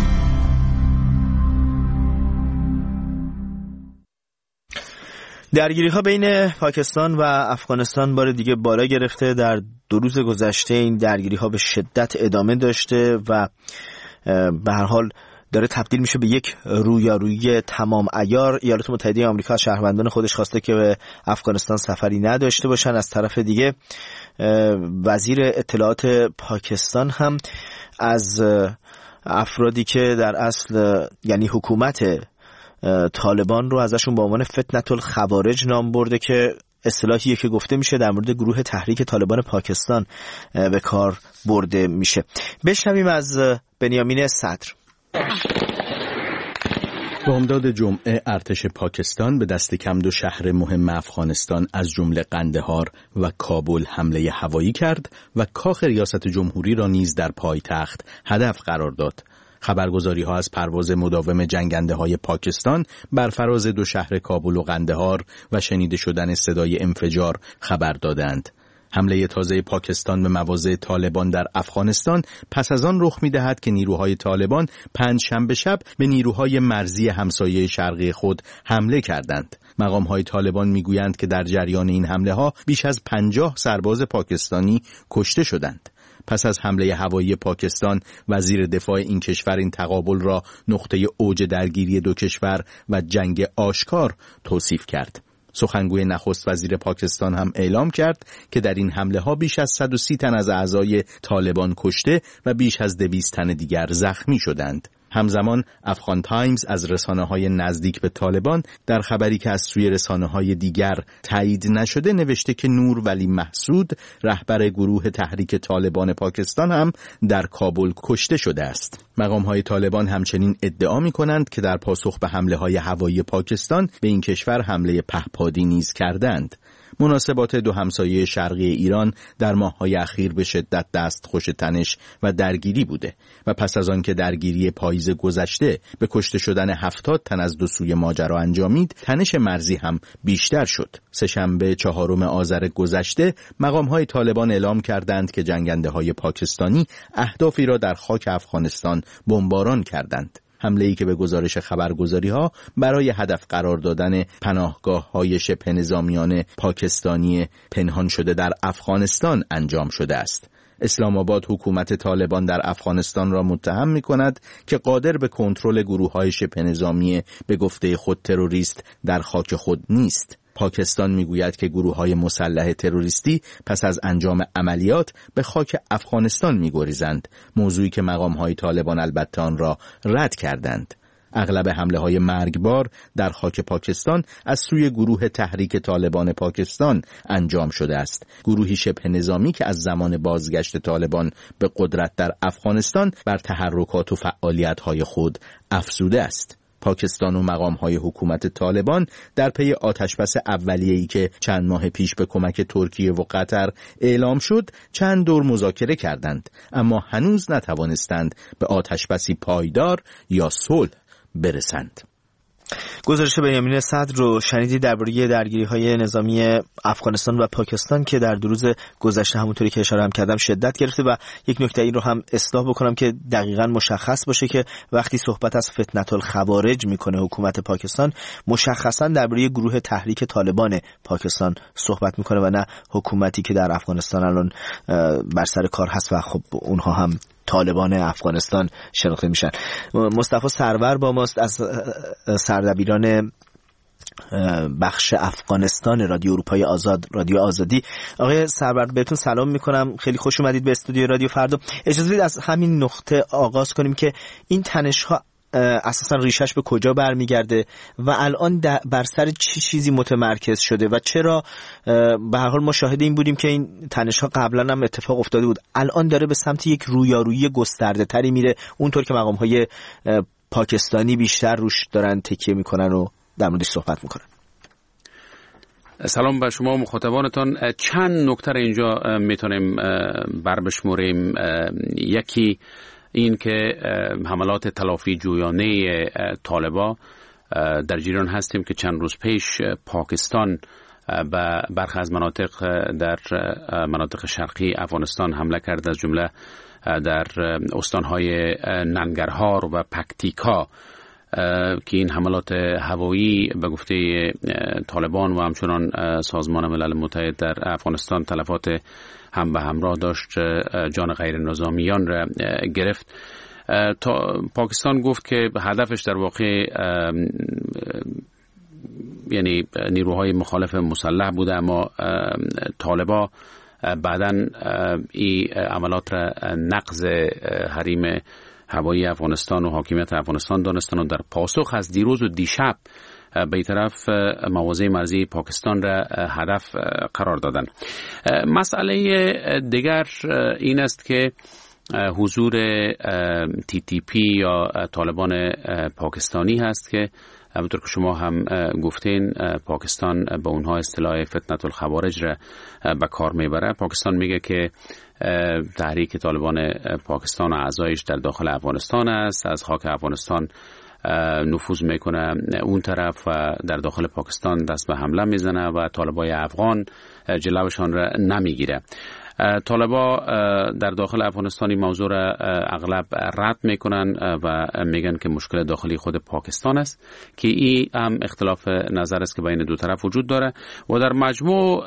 S2: درگیری‌ها بین پاکستان و افغانستان بار دیگه بالا گرفته. در 2 روز گذشته این درگیری‌ها به شدت ادامه داشته و به هر حال داره تبدیل میشه به یک رویارویی تمام عیار. ایالات متحده آمریکا از شهروندان خودش خواسته که به افغانستان سفری نداشته باشن. از طرف دیگه وزیر اطلاعات پاکستان هم از افرادی که در اصل یعنی حکومت طالبان رو ازشون به عنوان فتنة الخوارج نام برده که اصطلاحیه که گفته میشه در مورد گروه تحریک طالبان پاکستان به کار برده میشه. بشنویم از بنیامین صدر.
S13: بامداد جمعه ارتش پاکستان به دست کم 2 شهر مهم افغانستان از جمله قندهار و کابل حمله هوایی کرد و کاخ ریاست جمهوری را نیز در پایتخت هدف قرار داد. خبرگزاری‌ها از پرواز مداوم جنگنده‌های پاکستان بر فراز 2 شهر کابل و قندهار و شنیده شدن صدای انفجار خبر دادند. حمله تازه پاکستان به مواضع طالبان در افغانستان پس از آن رخ می‌دهد که نیروهای طالبان پنجشنبه شب به نیروهای مرزی همسایه شرقی خود حمله کردند. مقام‌های طالبان می‌گویند که در جریان این حمله‌ها بیش از 50 سرباز پاکستانی کشته شدند. پس از حمله هوایی پاکستان، وزیر دفاع این کشور این تقابل را نقطه اوج درگیری 2 کشور و جنگ آشکار توصیف کرد. سخنگوی نخست وزیر پاکستان هم اعلام کرد که در این حمله ها بیش از 130 تن از اعضای طالبان کشته و بیش از 200 تن دیگر زخمی شدند. همزمان افغان تایمز از رسانه‌های نزدیک به طالبان در خبری که از سوی رسانه‌های دیگر تایید نشده نوشته که نور ولی محسود، رهبر گروه تحریک طالبان پاکستان، هم در کابل کشته شده است. مقام‌های طالبان همچنین ادعا می‌کنند که در پاسخ به حمله‌های هوایی پاکستان به این کشور حمله پهپادی نیز کردند. مناسبات 2 همسایه شرقی ایران در ماه‌های اخیر به شدت دستخوش تنش و درگیری بوده و پس از آن که درگیری پاییز گذشته به کشته شدن 70 تن از 2 سوی ماجرا انجامید، تنش مرزی هم بیشتر شد. سه‌شنبه 4 آذر گذشته مقام‌های طالبان اعلام کردند که جنگنده‌های پاکستانی اهدافی را در خاک افغانستان بمباران کردند. حمله‌ای که به گزارش خبرگزاری‌ها برای هدف قرار دادن پناهگاه‌های شبه نظامیان پاکستانی پنهان شده در افغانستان انجام شده است. اسلام آباد حکومت طالبان در افغانستان را متهم می‌کند که قادر به کنترل گروه‌های شبه نظامی به گفته خود تروریست در خاک خود نیست. پاکستان میگوید که گروه‌های مسلح تروریستی پس از انجام عملیات به خاک افغانستان می‌گریزند، موضوعی که مقام‌های طالبان البته آن را رد کردند. اغلب حمله‌های مرگبار در خاک پاکستان از سوی گروه تحریک طالبان پاکستان انجام شده است، گروهی شبه نظامی که از زمان بازگشت طالبان به قدرت در افغانستان بر تحرکات و فعالیت‌های خود افزوده است. پاکستان و مقام‌های حکومت طالبان در پی آتشبس اولیه‌ای که چند ماه پیش به کمک ترکیه و قطر اعلام شد چند دور مذاکره کردند، اما هنوز نتوانستند به آتشبسی پایدار یا صلح برسند.
S2: گزارش بنیامین صدر رو شنیدید درباره درگیری‌های نظامی افغانستان و پاکستان که در 2 روز گذشته همونطوری که اشاره هم کردم شدت گرفته. و یک نکته این رو هم اصلاح بکنم که دقیقاً مشخص باشه که وقتی صحبت از فتنة الخوارج میکنه حکومت پاکستان، مشخصاً درباره گروه تحریک طالبان پاکستان صحبت میکنه و نه حکومتی که در افغانستان الان بر سر کار هست و خب اونها هم طالبان افغانستان شناخته میشن. مصطفی سرور با ماست از سردبیران بخش افغانستان رادیو اروپای آزاد، رادیو آزادی. آقای سرور بهتون سلام میکنم، خیلی خوش اومدید به استودیو رادیو فردا. اجازه بدید از همین نقطه آغاز کنیم که این تنش ها اساسا ریشش به کجا برمیگرده و الان بر سر چه چیزی متمرکز شده و چرا به هر حال ما شاهد این بودیم که این تنش ها قبلا هم اتفاق افتاده بود، الان داره به سمت یک رویارویی گسترده تری میره، اونطور که مقام های پاکستانی بیشتر روش دارن تکیه میکنن و در موردش صحبت میکنن.
S14: سلام به شما مخاطبانتان. چند نکته اینجا میتونیم بربشموریم. یکی این که حملات تلافی جویانه طالبا در جریان هستیم که چند روز پیش پاکستان به برخی از مناطق در مناطق شرقی افغانستان حمله کرد، از جمله در استانهای ننگرهار و پکتیکا که این حملات هوایی به گفته طالبان و همچنان سازمان ملل متحد در افغانستان تلفات هم به همراه داشت، جان غیر نظامیان را گرفت. پاکستان گفت که هدفش در واقع یعنی نیروهای مخالف مسلح بوده، اما طالبا بعداً این عملات را نقض حریم هوایی افغانستان و حاکمیت افغانستان دانستن و در پاسخ از دیروز و دیشب به این طرف مواضع مرزی پاکستان را هدف قرار دادن. مسئله دیگر این است که حضور TTP یا طالبان پاکستانی هست که همونطور که شما هم گفتین پاکستان به اونها اصطلاح فتنة الخوارج را به کار میبره. پاکستان میگه که تحریک طالبان پاکستان و اعضایش در داخل افغانستان است، از خاک افغانستان نفوذ میکنه اون طرف و در داخل پاکستان دست به حمله میزنه و طالبای افغان جلوشان را نمیگیره. طالبا در داخل افغانستانی موضوع را اغلب رد میکنن و میگن که مشکل داخلی خود پاکستان است که این هم اختلاف نظر است که بین دو طرف وجود داره و در مجموع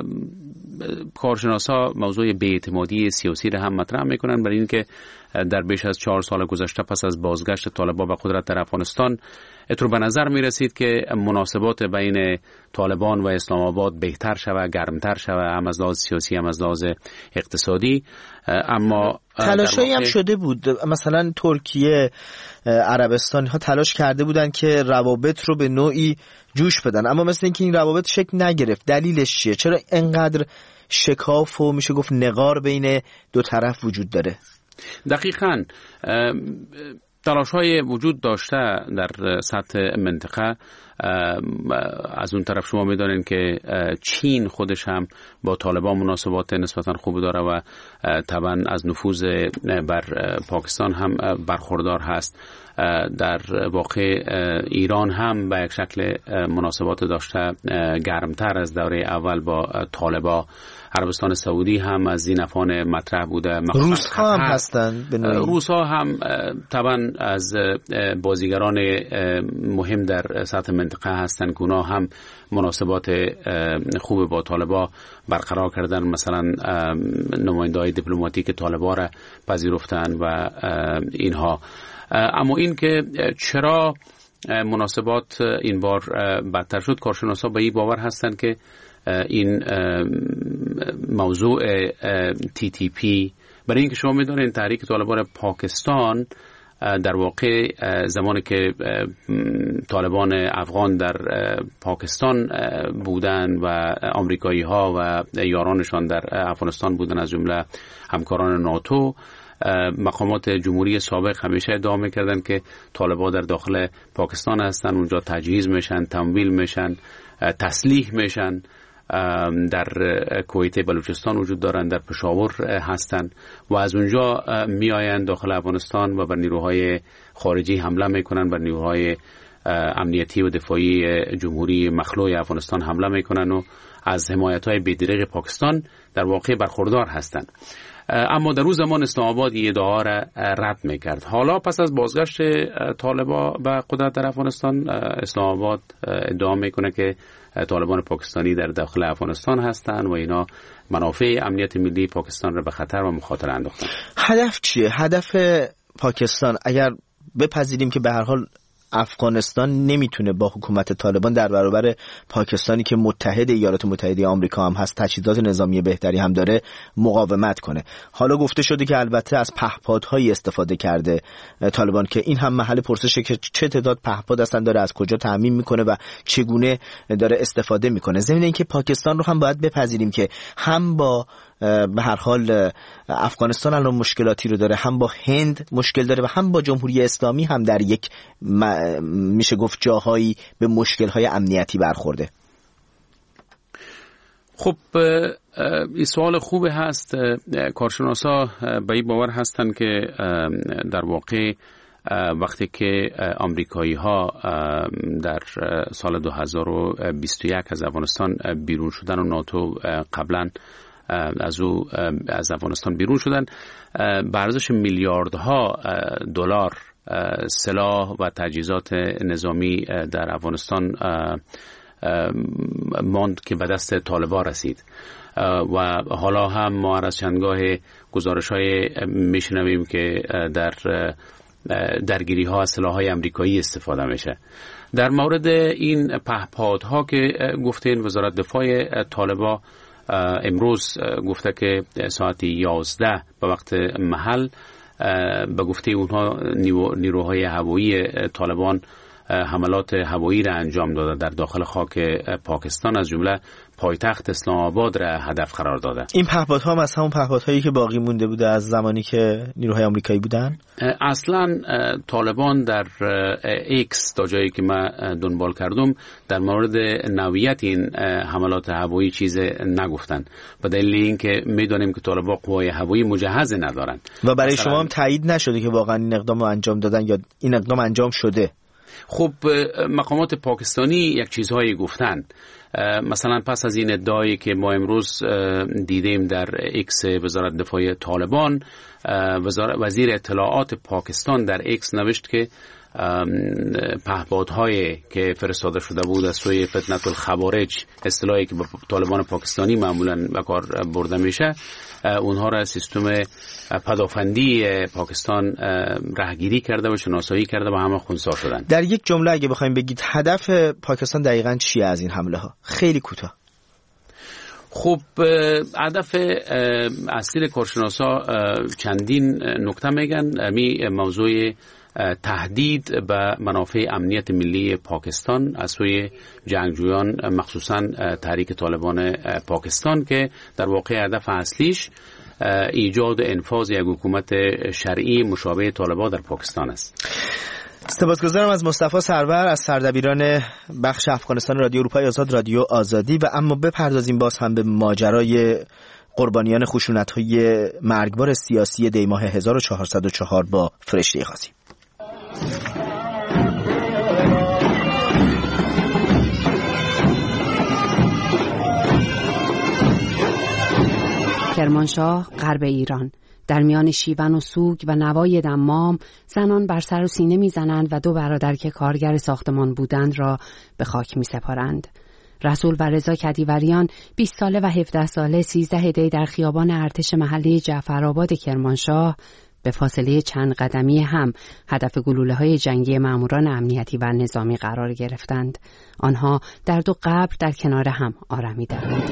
S14: کارشناسا موضوع بی‌اعتمادی سیاسی را هم مطرح میکنن، برای اینکه در بیش از 4 سال گذشته پس از بازگشت طالبان به قدرت در افغانستان اترو به نظر می رسید که مناسبات بین طالبان و اسلام آباد بهتر شود، گرمتر شود، هم از لحاظ سیاسی هم از لحاظ اقتصادی. اما
S2: تلاشایی هم شده بود، مثلا ترکیه، عربستان ها تلاش کرده بودن که روابط رو به نوعی جوش بدن، اما مثل اینکه این روابط شکل نگرفت. دلیلش چیه؟ چرا انقدر شکاف و میشه گفت نقار بین دو طرف وجود داره؟
S14: دقیقاً تلاش‌های وجود داشته در سطح منطقه. از اون طرف شما می‌دانید که چین خودش هم با طالبان مناسبات نسبتاً خوب داره و طبعاً از نفوذ بر پاکستان هم برخوردار هست. در واقع ایران هم به یک شکل مناسبات داشته گرمتر از دوره اول با طالبان. عربستان سعودی هم از زینفان مطرح بوده.
S2: روس ها هم هستند.
S14: روس ها هم طبعا از بازیگران مهم در سطح منطقه هستند که اونا هم مناسبات خوب با طالبان برقرار کردن، مثلا نماینده‌های دیپلماتیک طالبان را پذیرفتن و اینها. اما این که چرا مناسبات این بار بدتر شد، کارشناسا به این باور هستند که این موضوع TTP، برای اینکه شما میدونید تحریک طالبان پاکستان در واقع زمانی که طالبان افغان در پاکستان بودن و آمریکایی ها و یارانشان در افغانستان بودن، از جمله همکاران ناتو، مقامات جمهوری سابق همیشه ادعا میکردن که طالبان در داخل پاکستان هستن، اونجا تجهیز میشن، تمویل میشن، تسلیح میشن. در کویت بلوچستان وجود دارند، در پشاور هستند و از اونجا میآیند داخل افغانستان و بر نیروهای خارجی حمله میکنن، بر نیروهای امنیتی و دفاعی جمهوری مخلوع افغانستان حمله میکنن و از حمایت‌های بی‌دریغ پاکستان در واقع برخوردار هستند. اما در اون زمان اسلام آباد این ادعا را رد میکرد. حالا پس از بازگشت طالبان به قدرت در افغانستان، اسلام آباد ادعا میکنه که طالبان پاکستانی در داخل افغانستان هستند و اینا منافع امنیت ملی پاکستان را به خطر و مخاطره انداختن.
S2: هدف چیه؟ هدف پاکستان، اگر بپذیریم که به هر حال افغانستان نمیتونه با حکومت طالبان در برابر پاکستانی که متحد ایالات متحده آمریکا هم هست، تجهیزات نظامی بهتری هم داره، مقاومت کنه. حالا گفته شده که البته از پهپادهایی استفاده کرده طالبان که این هم محل پرسشه که چه تعداد پهپاد هستن داره، از کجا تامین میکنه و چگونه داره استفاده میکنه. ضمن اینکه پاکستان رو هم باید بپذیریم که هم با به هر حال افغانستان الان مشکلاتی رو داره، هم با هند مشکل داره و هم با جمهوری اسلامی هم در یک میشه گفت جاهایی به مشکل‌های امنیتی برخورده.
S14: خب این سوال خوبه هست. کارشناسا به این باور هستند که در واقع وقتی که آمریکایی ها در سال 2021 از افغانستان بیرون شدن و ناتو قبلا از افغانستان بیرون شدن، به ارزش میلیاردها دلار سلاح و تجهیزات نظامی در افغانستان ماند که به دست طالبان رسید و حالا هم ما از چندگاه گزارش‌های میشنویم که در درگیری ها از سلاح‌های آمریکایی استفاده میشه. در مورد این پهپادها که گفتین، وزارت دفاع طالبان امروز گفته که ساعت 11 به وقت محل به گفته اونها نیروهای هوایی طالبان حملات هوایی را انجام داده در داخل خاک پاکستان، از جمله پایتخت اسلام آباد را هدف قرار داده.
S2: این پهپادها هم از همون پهپادهایی که باقی مونده بوده از زمانی که نیروهای آمریکایی بودن؟
S14: اصلا طالبان در ایکس تا جایی که من دنبال کردم در مورد نوعیت این حملات هوایی چیز نگفتن، به دلیل اینکه میدونیم که طالبان قوای هوایی مجهز ندارن.
S2: و برای شما هم تایید نشده که واقعا این اقدام رو انجام دادن یا این اقدام انجام شده؟
S14: خب مقامات پاکستانی یک چیزهایی گفتن، مثلا پس از این ادعایی که ما امروز دیدیم در ایکس وزارت دفاع طالبان، وزیر اطلاعات پاکستان در ایکس نوشت که پهپادهایی که فرستاده شده بود از سوی فتنة الخوارج، اصطلاحی که به طالبان پاکستانی معمولا به کار برده میشه، اونها را سیستم پدافندی پاکستان راهگیری کرده و شناسایی کرده و همه خونسا شدن.
S2: در یک جمله اگه بخوایم بگید هدف پاکستان دقیقاً چیه از این حمله ها؟ خیلی کوتاه.
S14: خب هدف اصلی کارشناسا چندین نکته میگن. می موضوع تهدید به منافع امنیت ملی پاکستان از سوی جنگجویان، مخصوصا تحریک طالبان پاکستان، که در واقع هدف اصلیش ایجاد و انفاذ یک حکومت شرعی مشابه طالبان در پاکستان است.
S2: سپاسگزارم از مصطفی سرور، از سردبیران بخش افغانستان رادیو اروپای آزاد، رادیو آزادی. و اما بپردازیم باز هم به ماجرای قربانیان خشونت‌های مرگبار سیاسی دیماه 1404 با فرشته غازی.
S15: کرمانشاه، غرب ایران. در میان شیون و سوگ و نوای دمام زنان بر سر و سینه میزنند و دو برادر که کارگر ساختمان بودند را به خاک میسپارند. رسول و رضا کدیوریان 20 ساله و 17 ساله 13 دی در خیابان ارتش محلی جعفرآباد کرمانشاه به فاصله چند قدمی هم هدف گلوله‌های جنگی ماموران امنیتی و نظامی قرار گرفتند. آنها در دو قبر در کنار هم آرمیدند.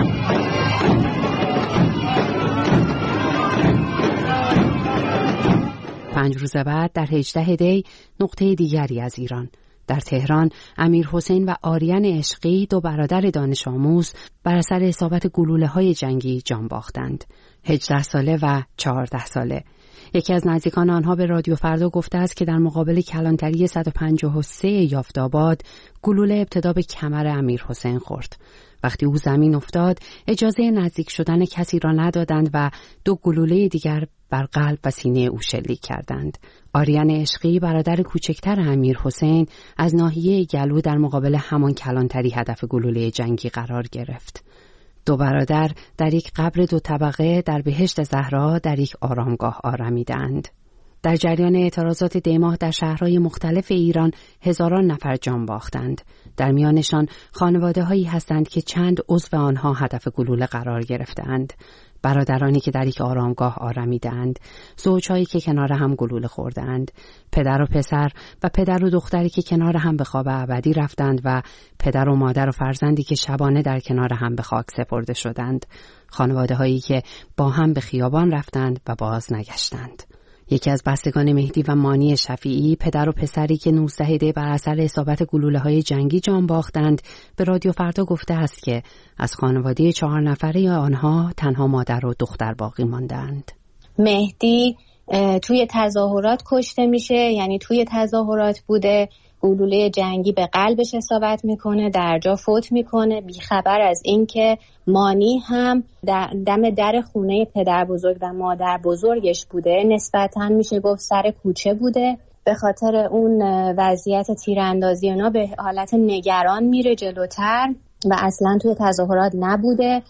S15: 5 روز بعد در 18 دی نقطه دیگری از ایران، در تهران، امیر حسین و آریان عشقی، دو برادر دانش آموز، بر اثر اصابت گلوله‌های جنگی جان باختند. 18 ساله و 14 ساله. یکی از نزدیکان آنها به رادیو فردا گفته است که در مقابل کلانتری 153 یافت‌آباد گلوله ابتدا به کمر امیر حسین خورد. وقتی او زمین افتاد اجازه نزدیک شدن کسی را ندادند و دو گلوله دیگر بر قلب و سینه او شلیک کردند. آریان عشقی، برادر کوچکتر امیر حسین، از ناحیه گلو در مقابل همان کلانتری هدف گلوله جنگی قرار گرفت. دو برادر در یک قبر 2 طبقه در بهشت زهرا در یک آرامگاه آرمیدند. در جریان اعتراضات دیماه در شهرهای مختلف ایران هزاران نفر جان باختند. در میانشان خانواده‌هایی هستند که چند عضو آنها هدف گلوله قرار گرفتند. برادرانی که در یک آرامگاه آرمیدند، زوجهایی که کنار هم گلوله خوردند، پدر و پسر و پدر و دختری که کنار هم به خواب ابدی رفتند و پدر و مادر و فرزندی که شبانه در کنار هم به خاک سپرده شدند. خانواده‌هایی که با هم به خیابان رفتند و باز نگشتند. یکی از بستگان مهدی و مانی شفیعی، پدر و پسری که 19 دی بر اثر اصابت گلوله‌های جنگی جان باختند، به رادیو فردا گفته است که از خانواده 4 نفره آنها تنها مادر و دختر باقی ماندند.
S16: مهدی توی تظاهرات کشته میشه، یعنی توی تظاهرات بوده، گلوله جنگی به قلبش اصابت میکنه، در جا فوت میکنه، بیخبر از این که مانی هم دم در خونه پدر بزرگ و مادر بزرگش بوده. نسبتاً میشه گفت سر کوچه بوده. به خاطر اون وضعیت تیراندازی اونا به حالت نگران میره جلوتر و اصلا توی تظاهرات نبوده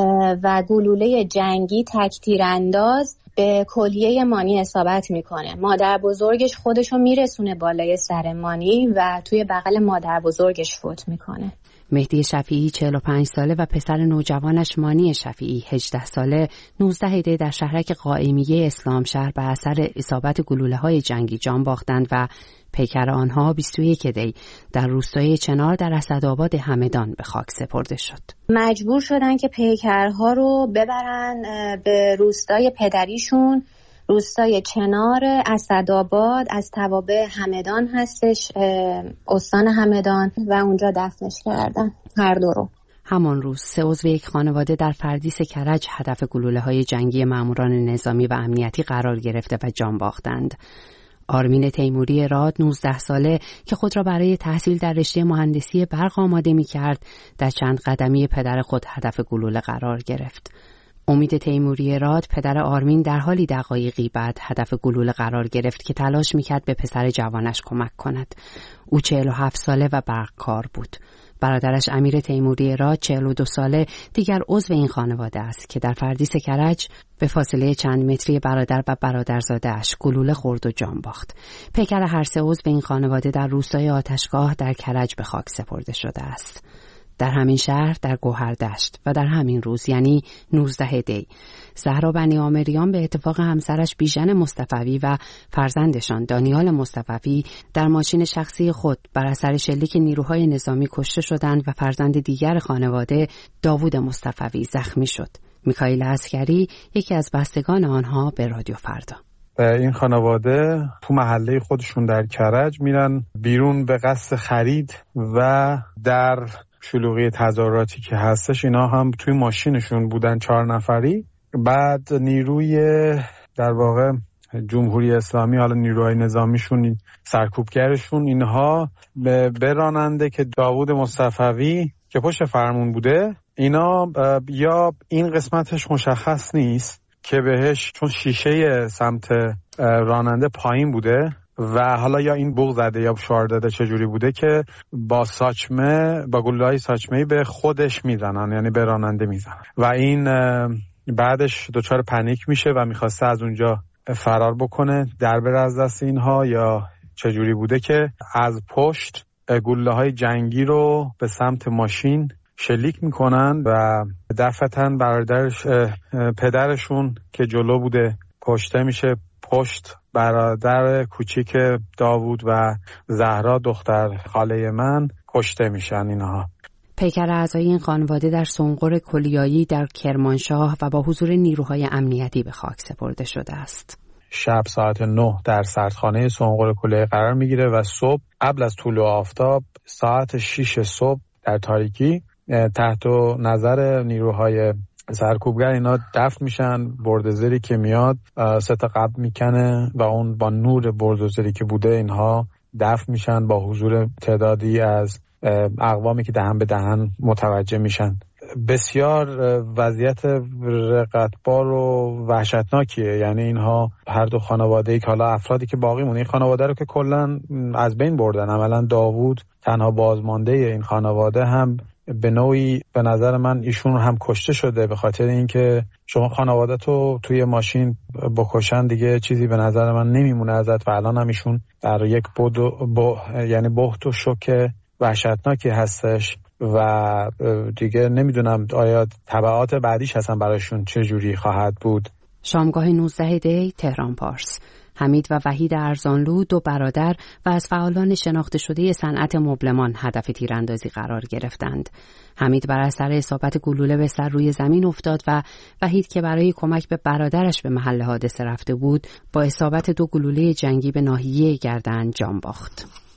S16: و گلوله جنگی تک تیرانداز به کلیه مانی اصابت میکنه. مادر بزرگش خودشو میرسونه بالای سر مانی و توی بغل مادر بزرگش فوت میکنه.
S15: مهدی شفیعی 45 ساله و پسر نوجوانش مانی شفیعی 18 ساله 19 دی در شهرک قائمیه اسلامشهر به اثر اصابت گلوله‌های جنگی جان باختند و پیکر آنها 21 دی در روستای چنار در اسدآباد همدان به خاک سپرده شد.
S16: مجبور شدن که پیکرها رو ببرن به روستای پدریشون، روستای چنار اسدآباد، از توابع همدان هستش، استان همدان، و اونجا دفنش کردن هر دو رو.
S15: همان روز 3 عضو یک خانواده در فردیس کرج هدف گلوله‌های جنگی ماموران نظامی و امنیتی قرار گرفته و جان باختند. آرمین تیموری راد 19 ساله که خود را برای تحصیل در رشته مهندسی برق آماده می‌کرد، در چند قدمی پدر خود هدف گلوله قرار گرفت. امید تیموری راد پدر آرمین در حالی دقایقی بعد هدف گلوله قرار گرفت که تلاش می‌کرد به پسر جوانش کمک کند. او 47 ساله و برقکار بود. برادرش امیر تیموری راد 42 ساله دیگر عضو این خانواده است که در فردیس کرج به فاصله چند متری برادر و برادرزاده‌اش گلوله خورد و جان باخت. پیکر هر 3 عضو این خانواده در روستای آتشگاه در کرج به خاک سپرده شده است. در همین شهر در گوهردشت و در همین روز یعنی 19 دی زهرا بنی آمریان به اتفاق همسرش بیژن مصطفوی و فرزندشان دانیال مصطفوی در ماشین شخصی خود بر اثر شلیک نیروهای نظامی کشته شدند و فرزند دیگر خانواده داوود مصطفوی زخمی شد. میکائیل عسکری یکی از بستگان آنها به رادیو فردا:
S17: این خانواده تو محله خودشون در کرج میرن بیرون به قصد خرید و در شلوغی تظاهراتی که هستش اینا هم توی ماشینشون بودن 4 نفری. بعد نیروی در واقع جمهوری اسلامی، حالا نیروهای نظامیشون، سرکوبگرشون، اینها به راننده که داوود مصطفوی که پشت فرمون بوده، اینا یا این قسمتش مشخص نیست که بهش، چون شیشه سمت راننده پایین بوده و حالا یا این بوق زده یا شعار داده چجوری بوده که با ساچمه، با گلوله‌های ساچمه‌ای به خودش میزنن، یعنی به راننده میزنن و این بعدش دچار پنیک میشه و میخواسته از اونجا فرار بکنه، در بره از دست اینها، یا چجوری بوده که از پشت گلوله‌های جنگی رو به سمت ماشین شلیک میکنن و دفعتاً برادرش، پدرشون که جلو بوده کشته میشه. پشت برادر کوچیک داوود و زهرا دختر خاله من کشته میشن اینها.
S15: پیکر اعضای این خانواده در سنقر کلیایی در کرمانشاه و با حضور نیروهای امنیتی به خاک سپرده شده است.
S17: شب ساعت 9 در سردخانه سنقر کلیایی قرار میگیره و صبح قبل از طلوع آفتاب ساعت 6 صبح در تاریکی تحت نظر نیروهای سرکوبگر اینا دفن میشن. بردوزری که میاد 3 قبر میکنه و اون با نور بردوزری که بوده اینها دفن میشن با حضور تعدادی از اقوامی که دهن به دهن متوجه میشن. بسیار وضعیت رقتبار و وحشتناکیه. یعنی اینها هر دو خانواده که حالا افرادی که باقی مونه، این خانواده رو که کلا از بین بردن. عملا داوود تنها بازمانده این خانواده هم به نوعی به نظر من ایشون هم کشته شده، به خاطر اینکه شما خانواده تو توی ماشین بکشن دیگه چیزی به نظر من نمیمونه ازت و الان هم ایشون در یک یعنی بهت و شوک وحشتناکی هستش و دیگه نمیدونم آیا تبعات بعدیش هستن برایشون چه جوری خواهد بود.
S15: شامگاه 19 دی تهران پارس. حمید و وحید ارزانلو 2 برادر و از فعالان شناخته شده صنعت مبلمان هدف تیراندازی قرار گرفتند. حمید بر اثر اصابت گلوله به سر روی زمین افتاد و وحید که برای کمک به برادرش به محل حادثه رفته بود با اصابت 2 گلوله جنگی به ناحیه گردن جان باخت.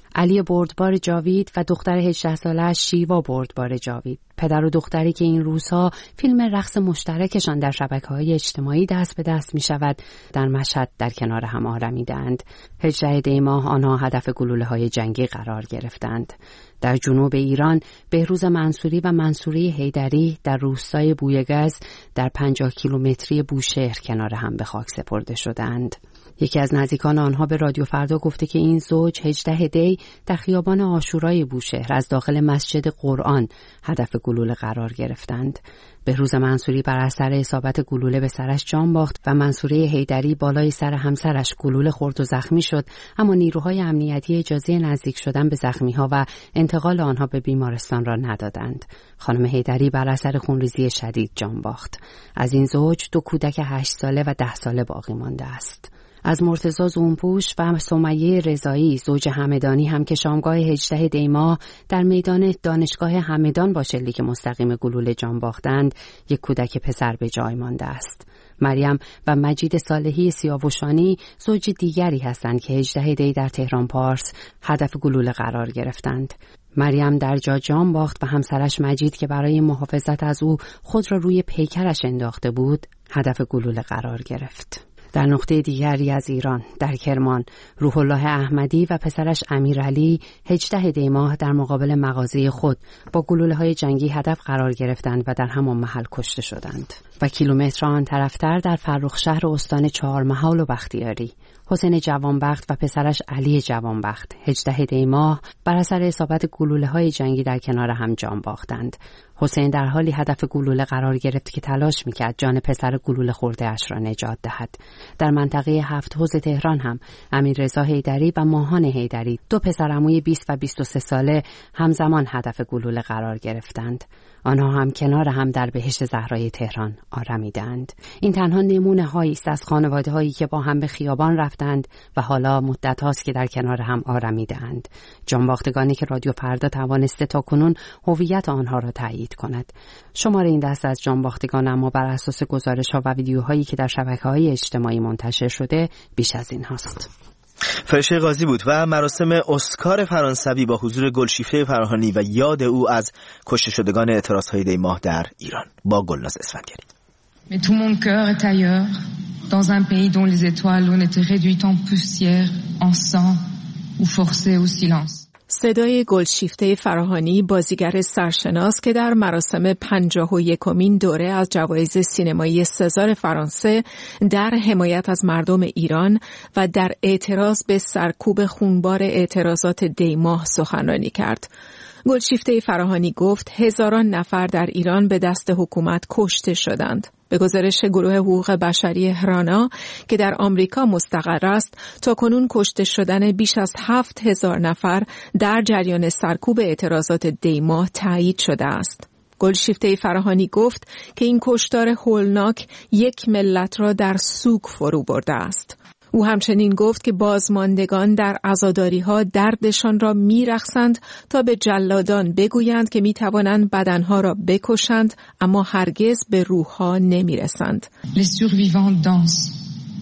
S15: علی بردبار جاوید و دختر 18 ساله‌اش شیوا بردبار جاوید، پدر و دختری که این روزها فیلم رقص مشترکشان در شبکه‌های اجتماعی دست به دست می‌شود، در مشهد در کنار هم آرمیدند. 18 دی ماه آنها هدف گلوله‌های جنگی قرار گرفتند. در جنوب ایران بهروز منصوری و منصوری حیدری در روستای بویگز در 50 کیلومتری بوشهر کنار هم به خاک سپرده شدند. یکی از نزدیکان آنها به رادیو فردا گفته که این زوج 18 دی در خیابان عاشورای بوشهر از داخل مسجد قرآن هدف گلوله قرار گرفتند. بهروز منصوری بر اثر اصابت گلوله به سرش جان باخت و منصوری حیدری بالای سر همسرش گلوله خورد و زخمی شد، اما نیروهای امنیتی اجازه نزدیک شدن به زخمی‌ها و انتقال آنها به بیمارستان را ندادند. خانم حیدری بر اثر خونریزی شدید جان باخت. از این زوج 2 کودک 8 ساله و 10 ساله باقی مانده است. از مرتضی زونپوش و سمیه رضایی زوج همدانی هم که شامگاه 18 دی ماه در میدان دانشگاه همدان با شلیک مستقیم گلوله جان باختند، یک کودک پسر به جای مانده است. مریم و مجید صالحی سیاوشانی زوج دیگری هستند که 18 دی در تهران پارس هدف گلوله قرار گرفتند. مریم در جا جان باخت و همسرش مجید که برای محافظت از او خود را روی پیکرش انداخته بود، هدف گلوله قرار گرفت. در نقطه دیگری از ایران، در کرمان، روح الله احمدی و پسرش امیرعلی 18 دی ماه در مقابل مغازه خود با گلوله‌های جنگی هدف قرار گرفتند و در همان محل کشته شدند. و کیلومتر آن طرفتر در فرخشهر استان چهارمحال و بختیاری، حسین جوانبخت و پسرش علی جوانبخت 18 دی ماه بر اثر اصابت گلوله‌های جنگی در کنار هم جان باختند. حسین در حالی هدف گلوله قرار گرفت که تلاش می‌کرد جان پسر گلوله خورده اش را نجات دهد. در منطقه 7 حوض تهران هم امیررضا حیدری و ماهان حیدری 2 پسرعموی 20 و 23 ساله همزمان هدف گلوله قرار گرفتند. آنها هم کنار هم در بهشت زهرای تهران آرمیدند. این تنها نمونه هایی است از خانواده هایی که با هم به خیابان رفتند و حالا مدت هاست که در کنار هم آرمیدند. جانباختگانی که رادیو فردا توانسته تا کنون هویت آنها را تایید کند. شماره این دسته از جانباختگان اما بر اساس گزارش ها و ویدیوهایی که در شبکه‌های اجتماعی منتشر شده بیش از این هست.
S2: فرشته قاضی بود و مراسم اسکار فرانسوی با حضور گلشیفته فراهانی و یاد او از کشته شدگان اعتراضهای دی ماه در ایران با گلناز اسفندیاری.
S18: Mais tout mon cœur est ailleurs, dans un pays dont les étoiles ont été réduites en poussière, en sang ou forcées au silence.
S4: صدای گلشیفته فراهانی، بازیگر سرشناس که در مراسم 51مین دوره از جوایز سینمایی سزار فرانسه در حمایت از مردم ایران و در اعتراض به سرکوب خونبار اعتراضات دی ماه سخنرانی کرد. گلشیفته فراهانی گفت هزاران نفر در ایران به دست حکومت کشته شدند. به گزارش گروه حقوق بشری هرانا که در آمریکا مستقر است، تاکنون کشته شدن بیش از 7,000 نفر در جریان سرکوب اعتراضات دی ماه تایید شده است. گلشیفته فراهانی گفت که این کشتار هولناک یک ملت را در سوگ فرو برده است. او همچنین گفت که بازماندگان در عزاداری‌ها دردشان را می‌رقصند تا به جلادان بگویند که می‌توانند بدنها را بکشند اما هرگز به روح‌ها نمی‌رسند.
S18: Les survivants dansent.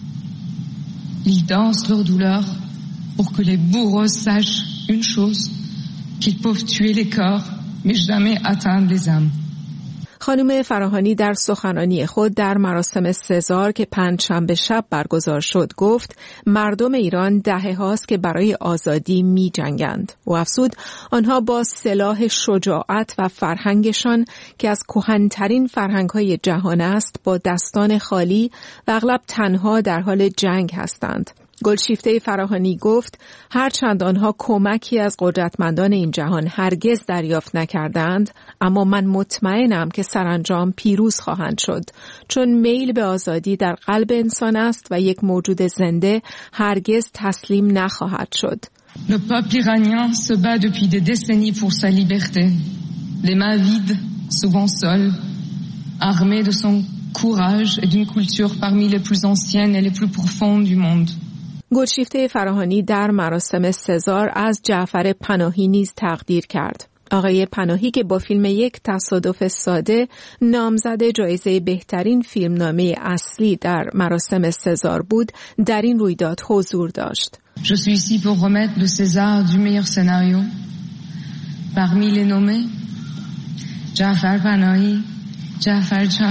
S18: Ils dansent leur douleur pour que les bourreaux sachent une chose, qu'ils peuvent tuer les corps mais jamais atteindre les âmes.
S4: خانم فراهانی در سخنرانی خود در مراسم سزار که پنجشنبه شب برگزار شد گفت مردم ایران دهه هاست که برای آزادی می جنگند. و افزود آنها با سلاح شجاعت و فرهنگشان که از کهن‌ترین فرهنگ‌های جهان است با دستان خالی و اغلب تنها در حال جنگ هستند. گلشیفته فراهانی گفت هرچند آنها کمکی از قدرتمندان این جهان هرگز دریافت نکردند، اما من مطمئنم که سرانجام پیروز خواهند شد، چون میل به آزادی در قلب انسان است و یک موجود زنده هرگز تسلیم نخواهد شد.
S18: Le peuple iranien se bat depuis des décennies pour sa liberté. Les mains vides, souvent seules, armé de son courage et d'une culture parmi les plus anciennes et les plus profondes du monde.
S4: گلشیفته فراهانی در مراسم سزار از جعفر پناهی نیز تقدیر کرد. آقای پناهی که با فیلم یک تصادف ساده نامزد جایزه بهترین فیلمنامه اصلی در مراسم سزار بود، در این رویداد حضور داشت.
S18: Je suis ici pour remettre le César du meilleur scénario. Parmi les nommés, Jafar Panahi, Jafar Shah.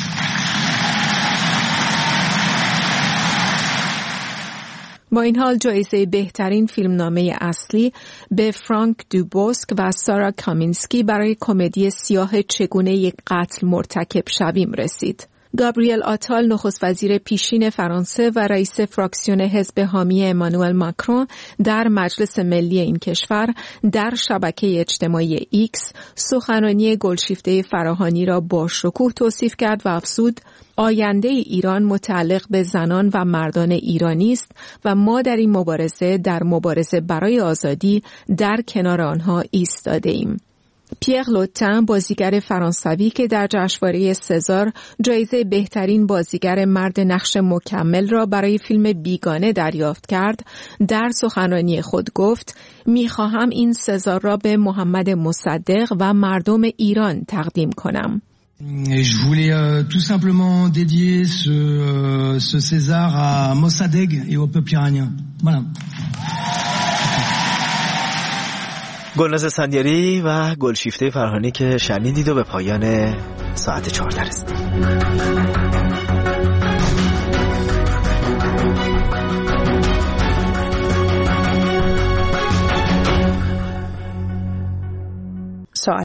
S4: با این حال جایزه بهترین فیلمنامه اصلی به فرانک دوبوسک و سارا کامینسکی برای کمدی سیاه چگونه یک قتل مرتکب شویم رسید. گابریل آتال نخست وزیر پیشین فرانسه و رئیس فراکسیون حزب حامی امانوئل ماکرون در مجلس ملی این کشور در شبکه اجتماعی ایکس سخنرانی گلشیفته فراهانی را با شکوه توصیف کرد و افزود آینده ایران متعلق به زنان و مردان ایرانی است و ما در این مبارزه برای آزادی در کنار آنها ایستاده ایم. پیر لوتن بازیگر فرانسوی که در جشنواره سزار جایزه بهترین بازیگر مرد نقش مکمل را برای فیلم بیگانه دریافت کرد، در سخنرانی خود گفت می‌خواهم این سزار را به محمد مصدق و مردم ایران تقدیم کنم.
S19: Je voulais tout simplement dédier ce César à Mossadegh et au peuple iranien. Voilà.
S2: گلناز اسفندیاری و گلشیفته فرهانی که شنیدید و به پایان ساعت 14 رسید.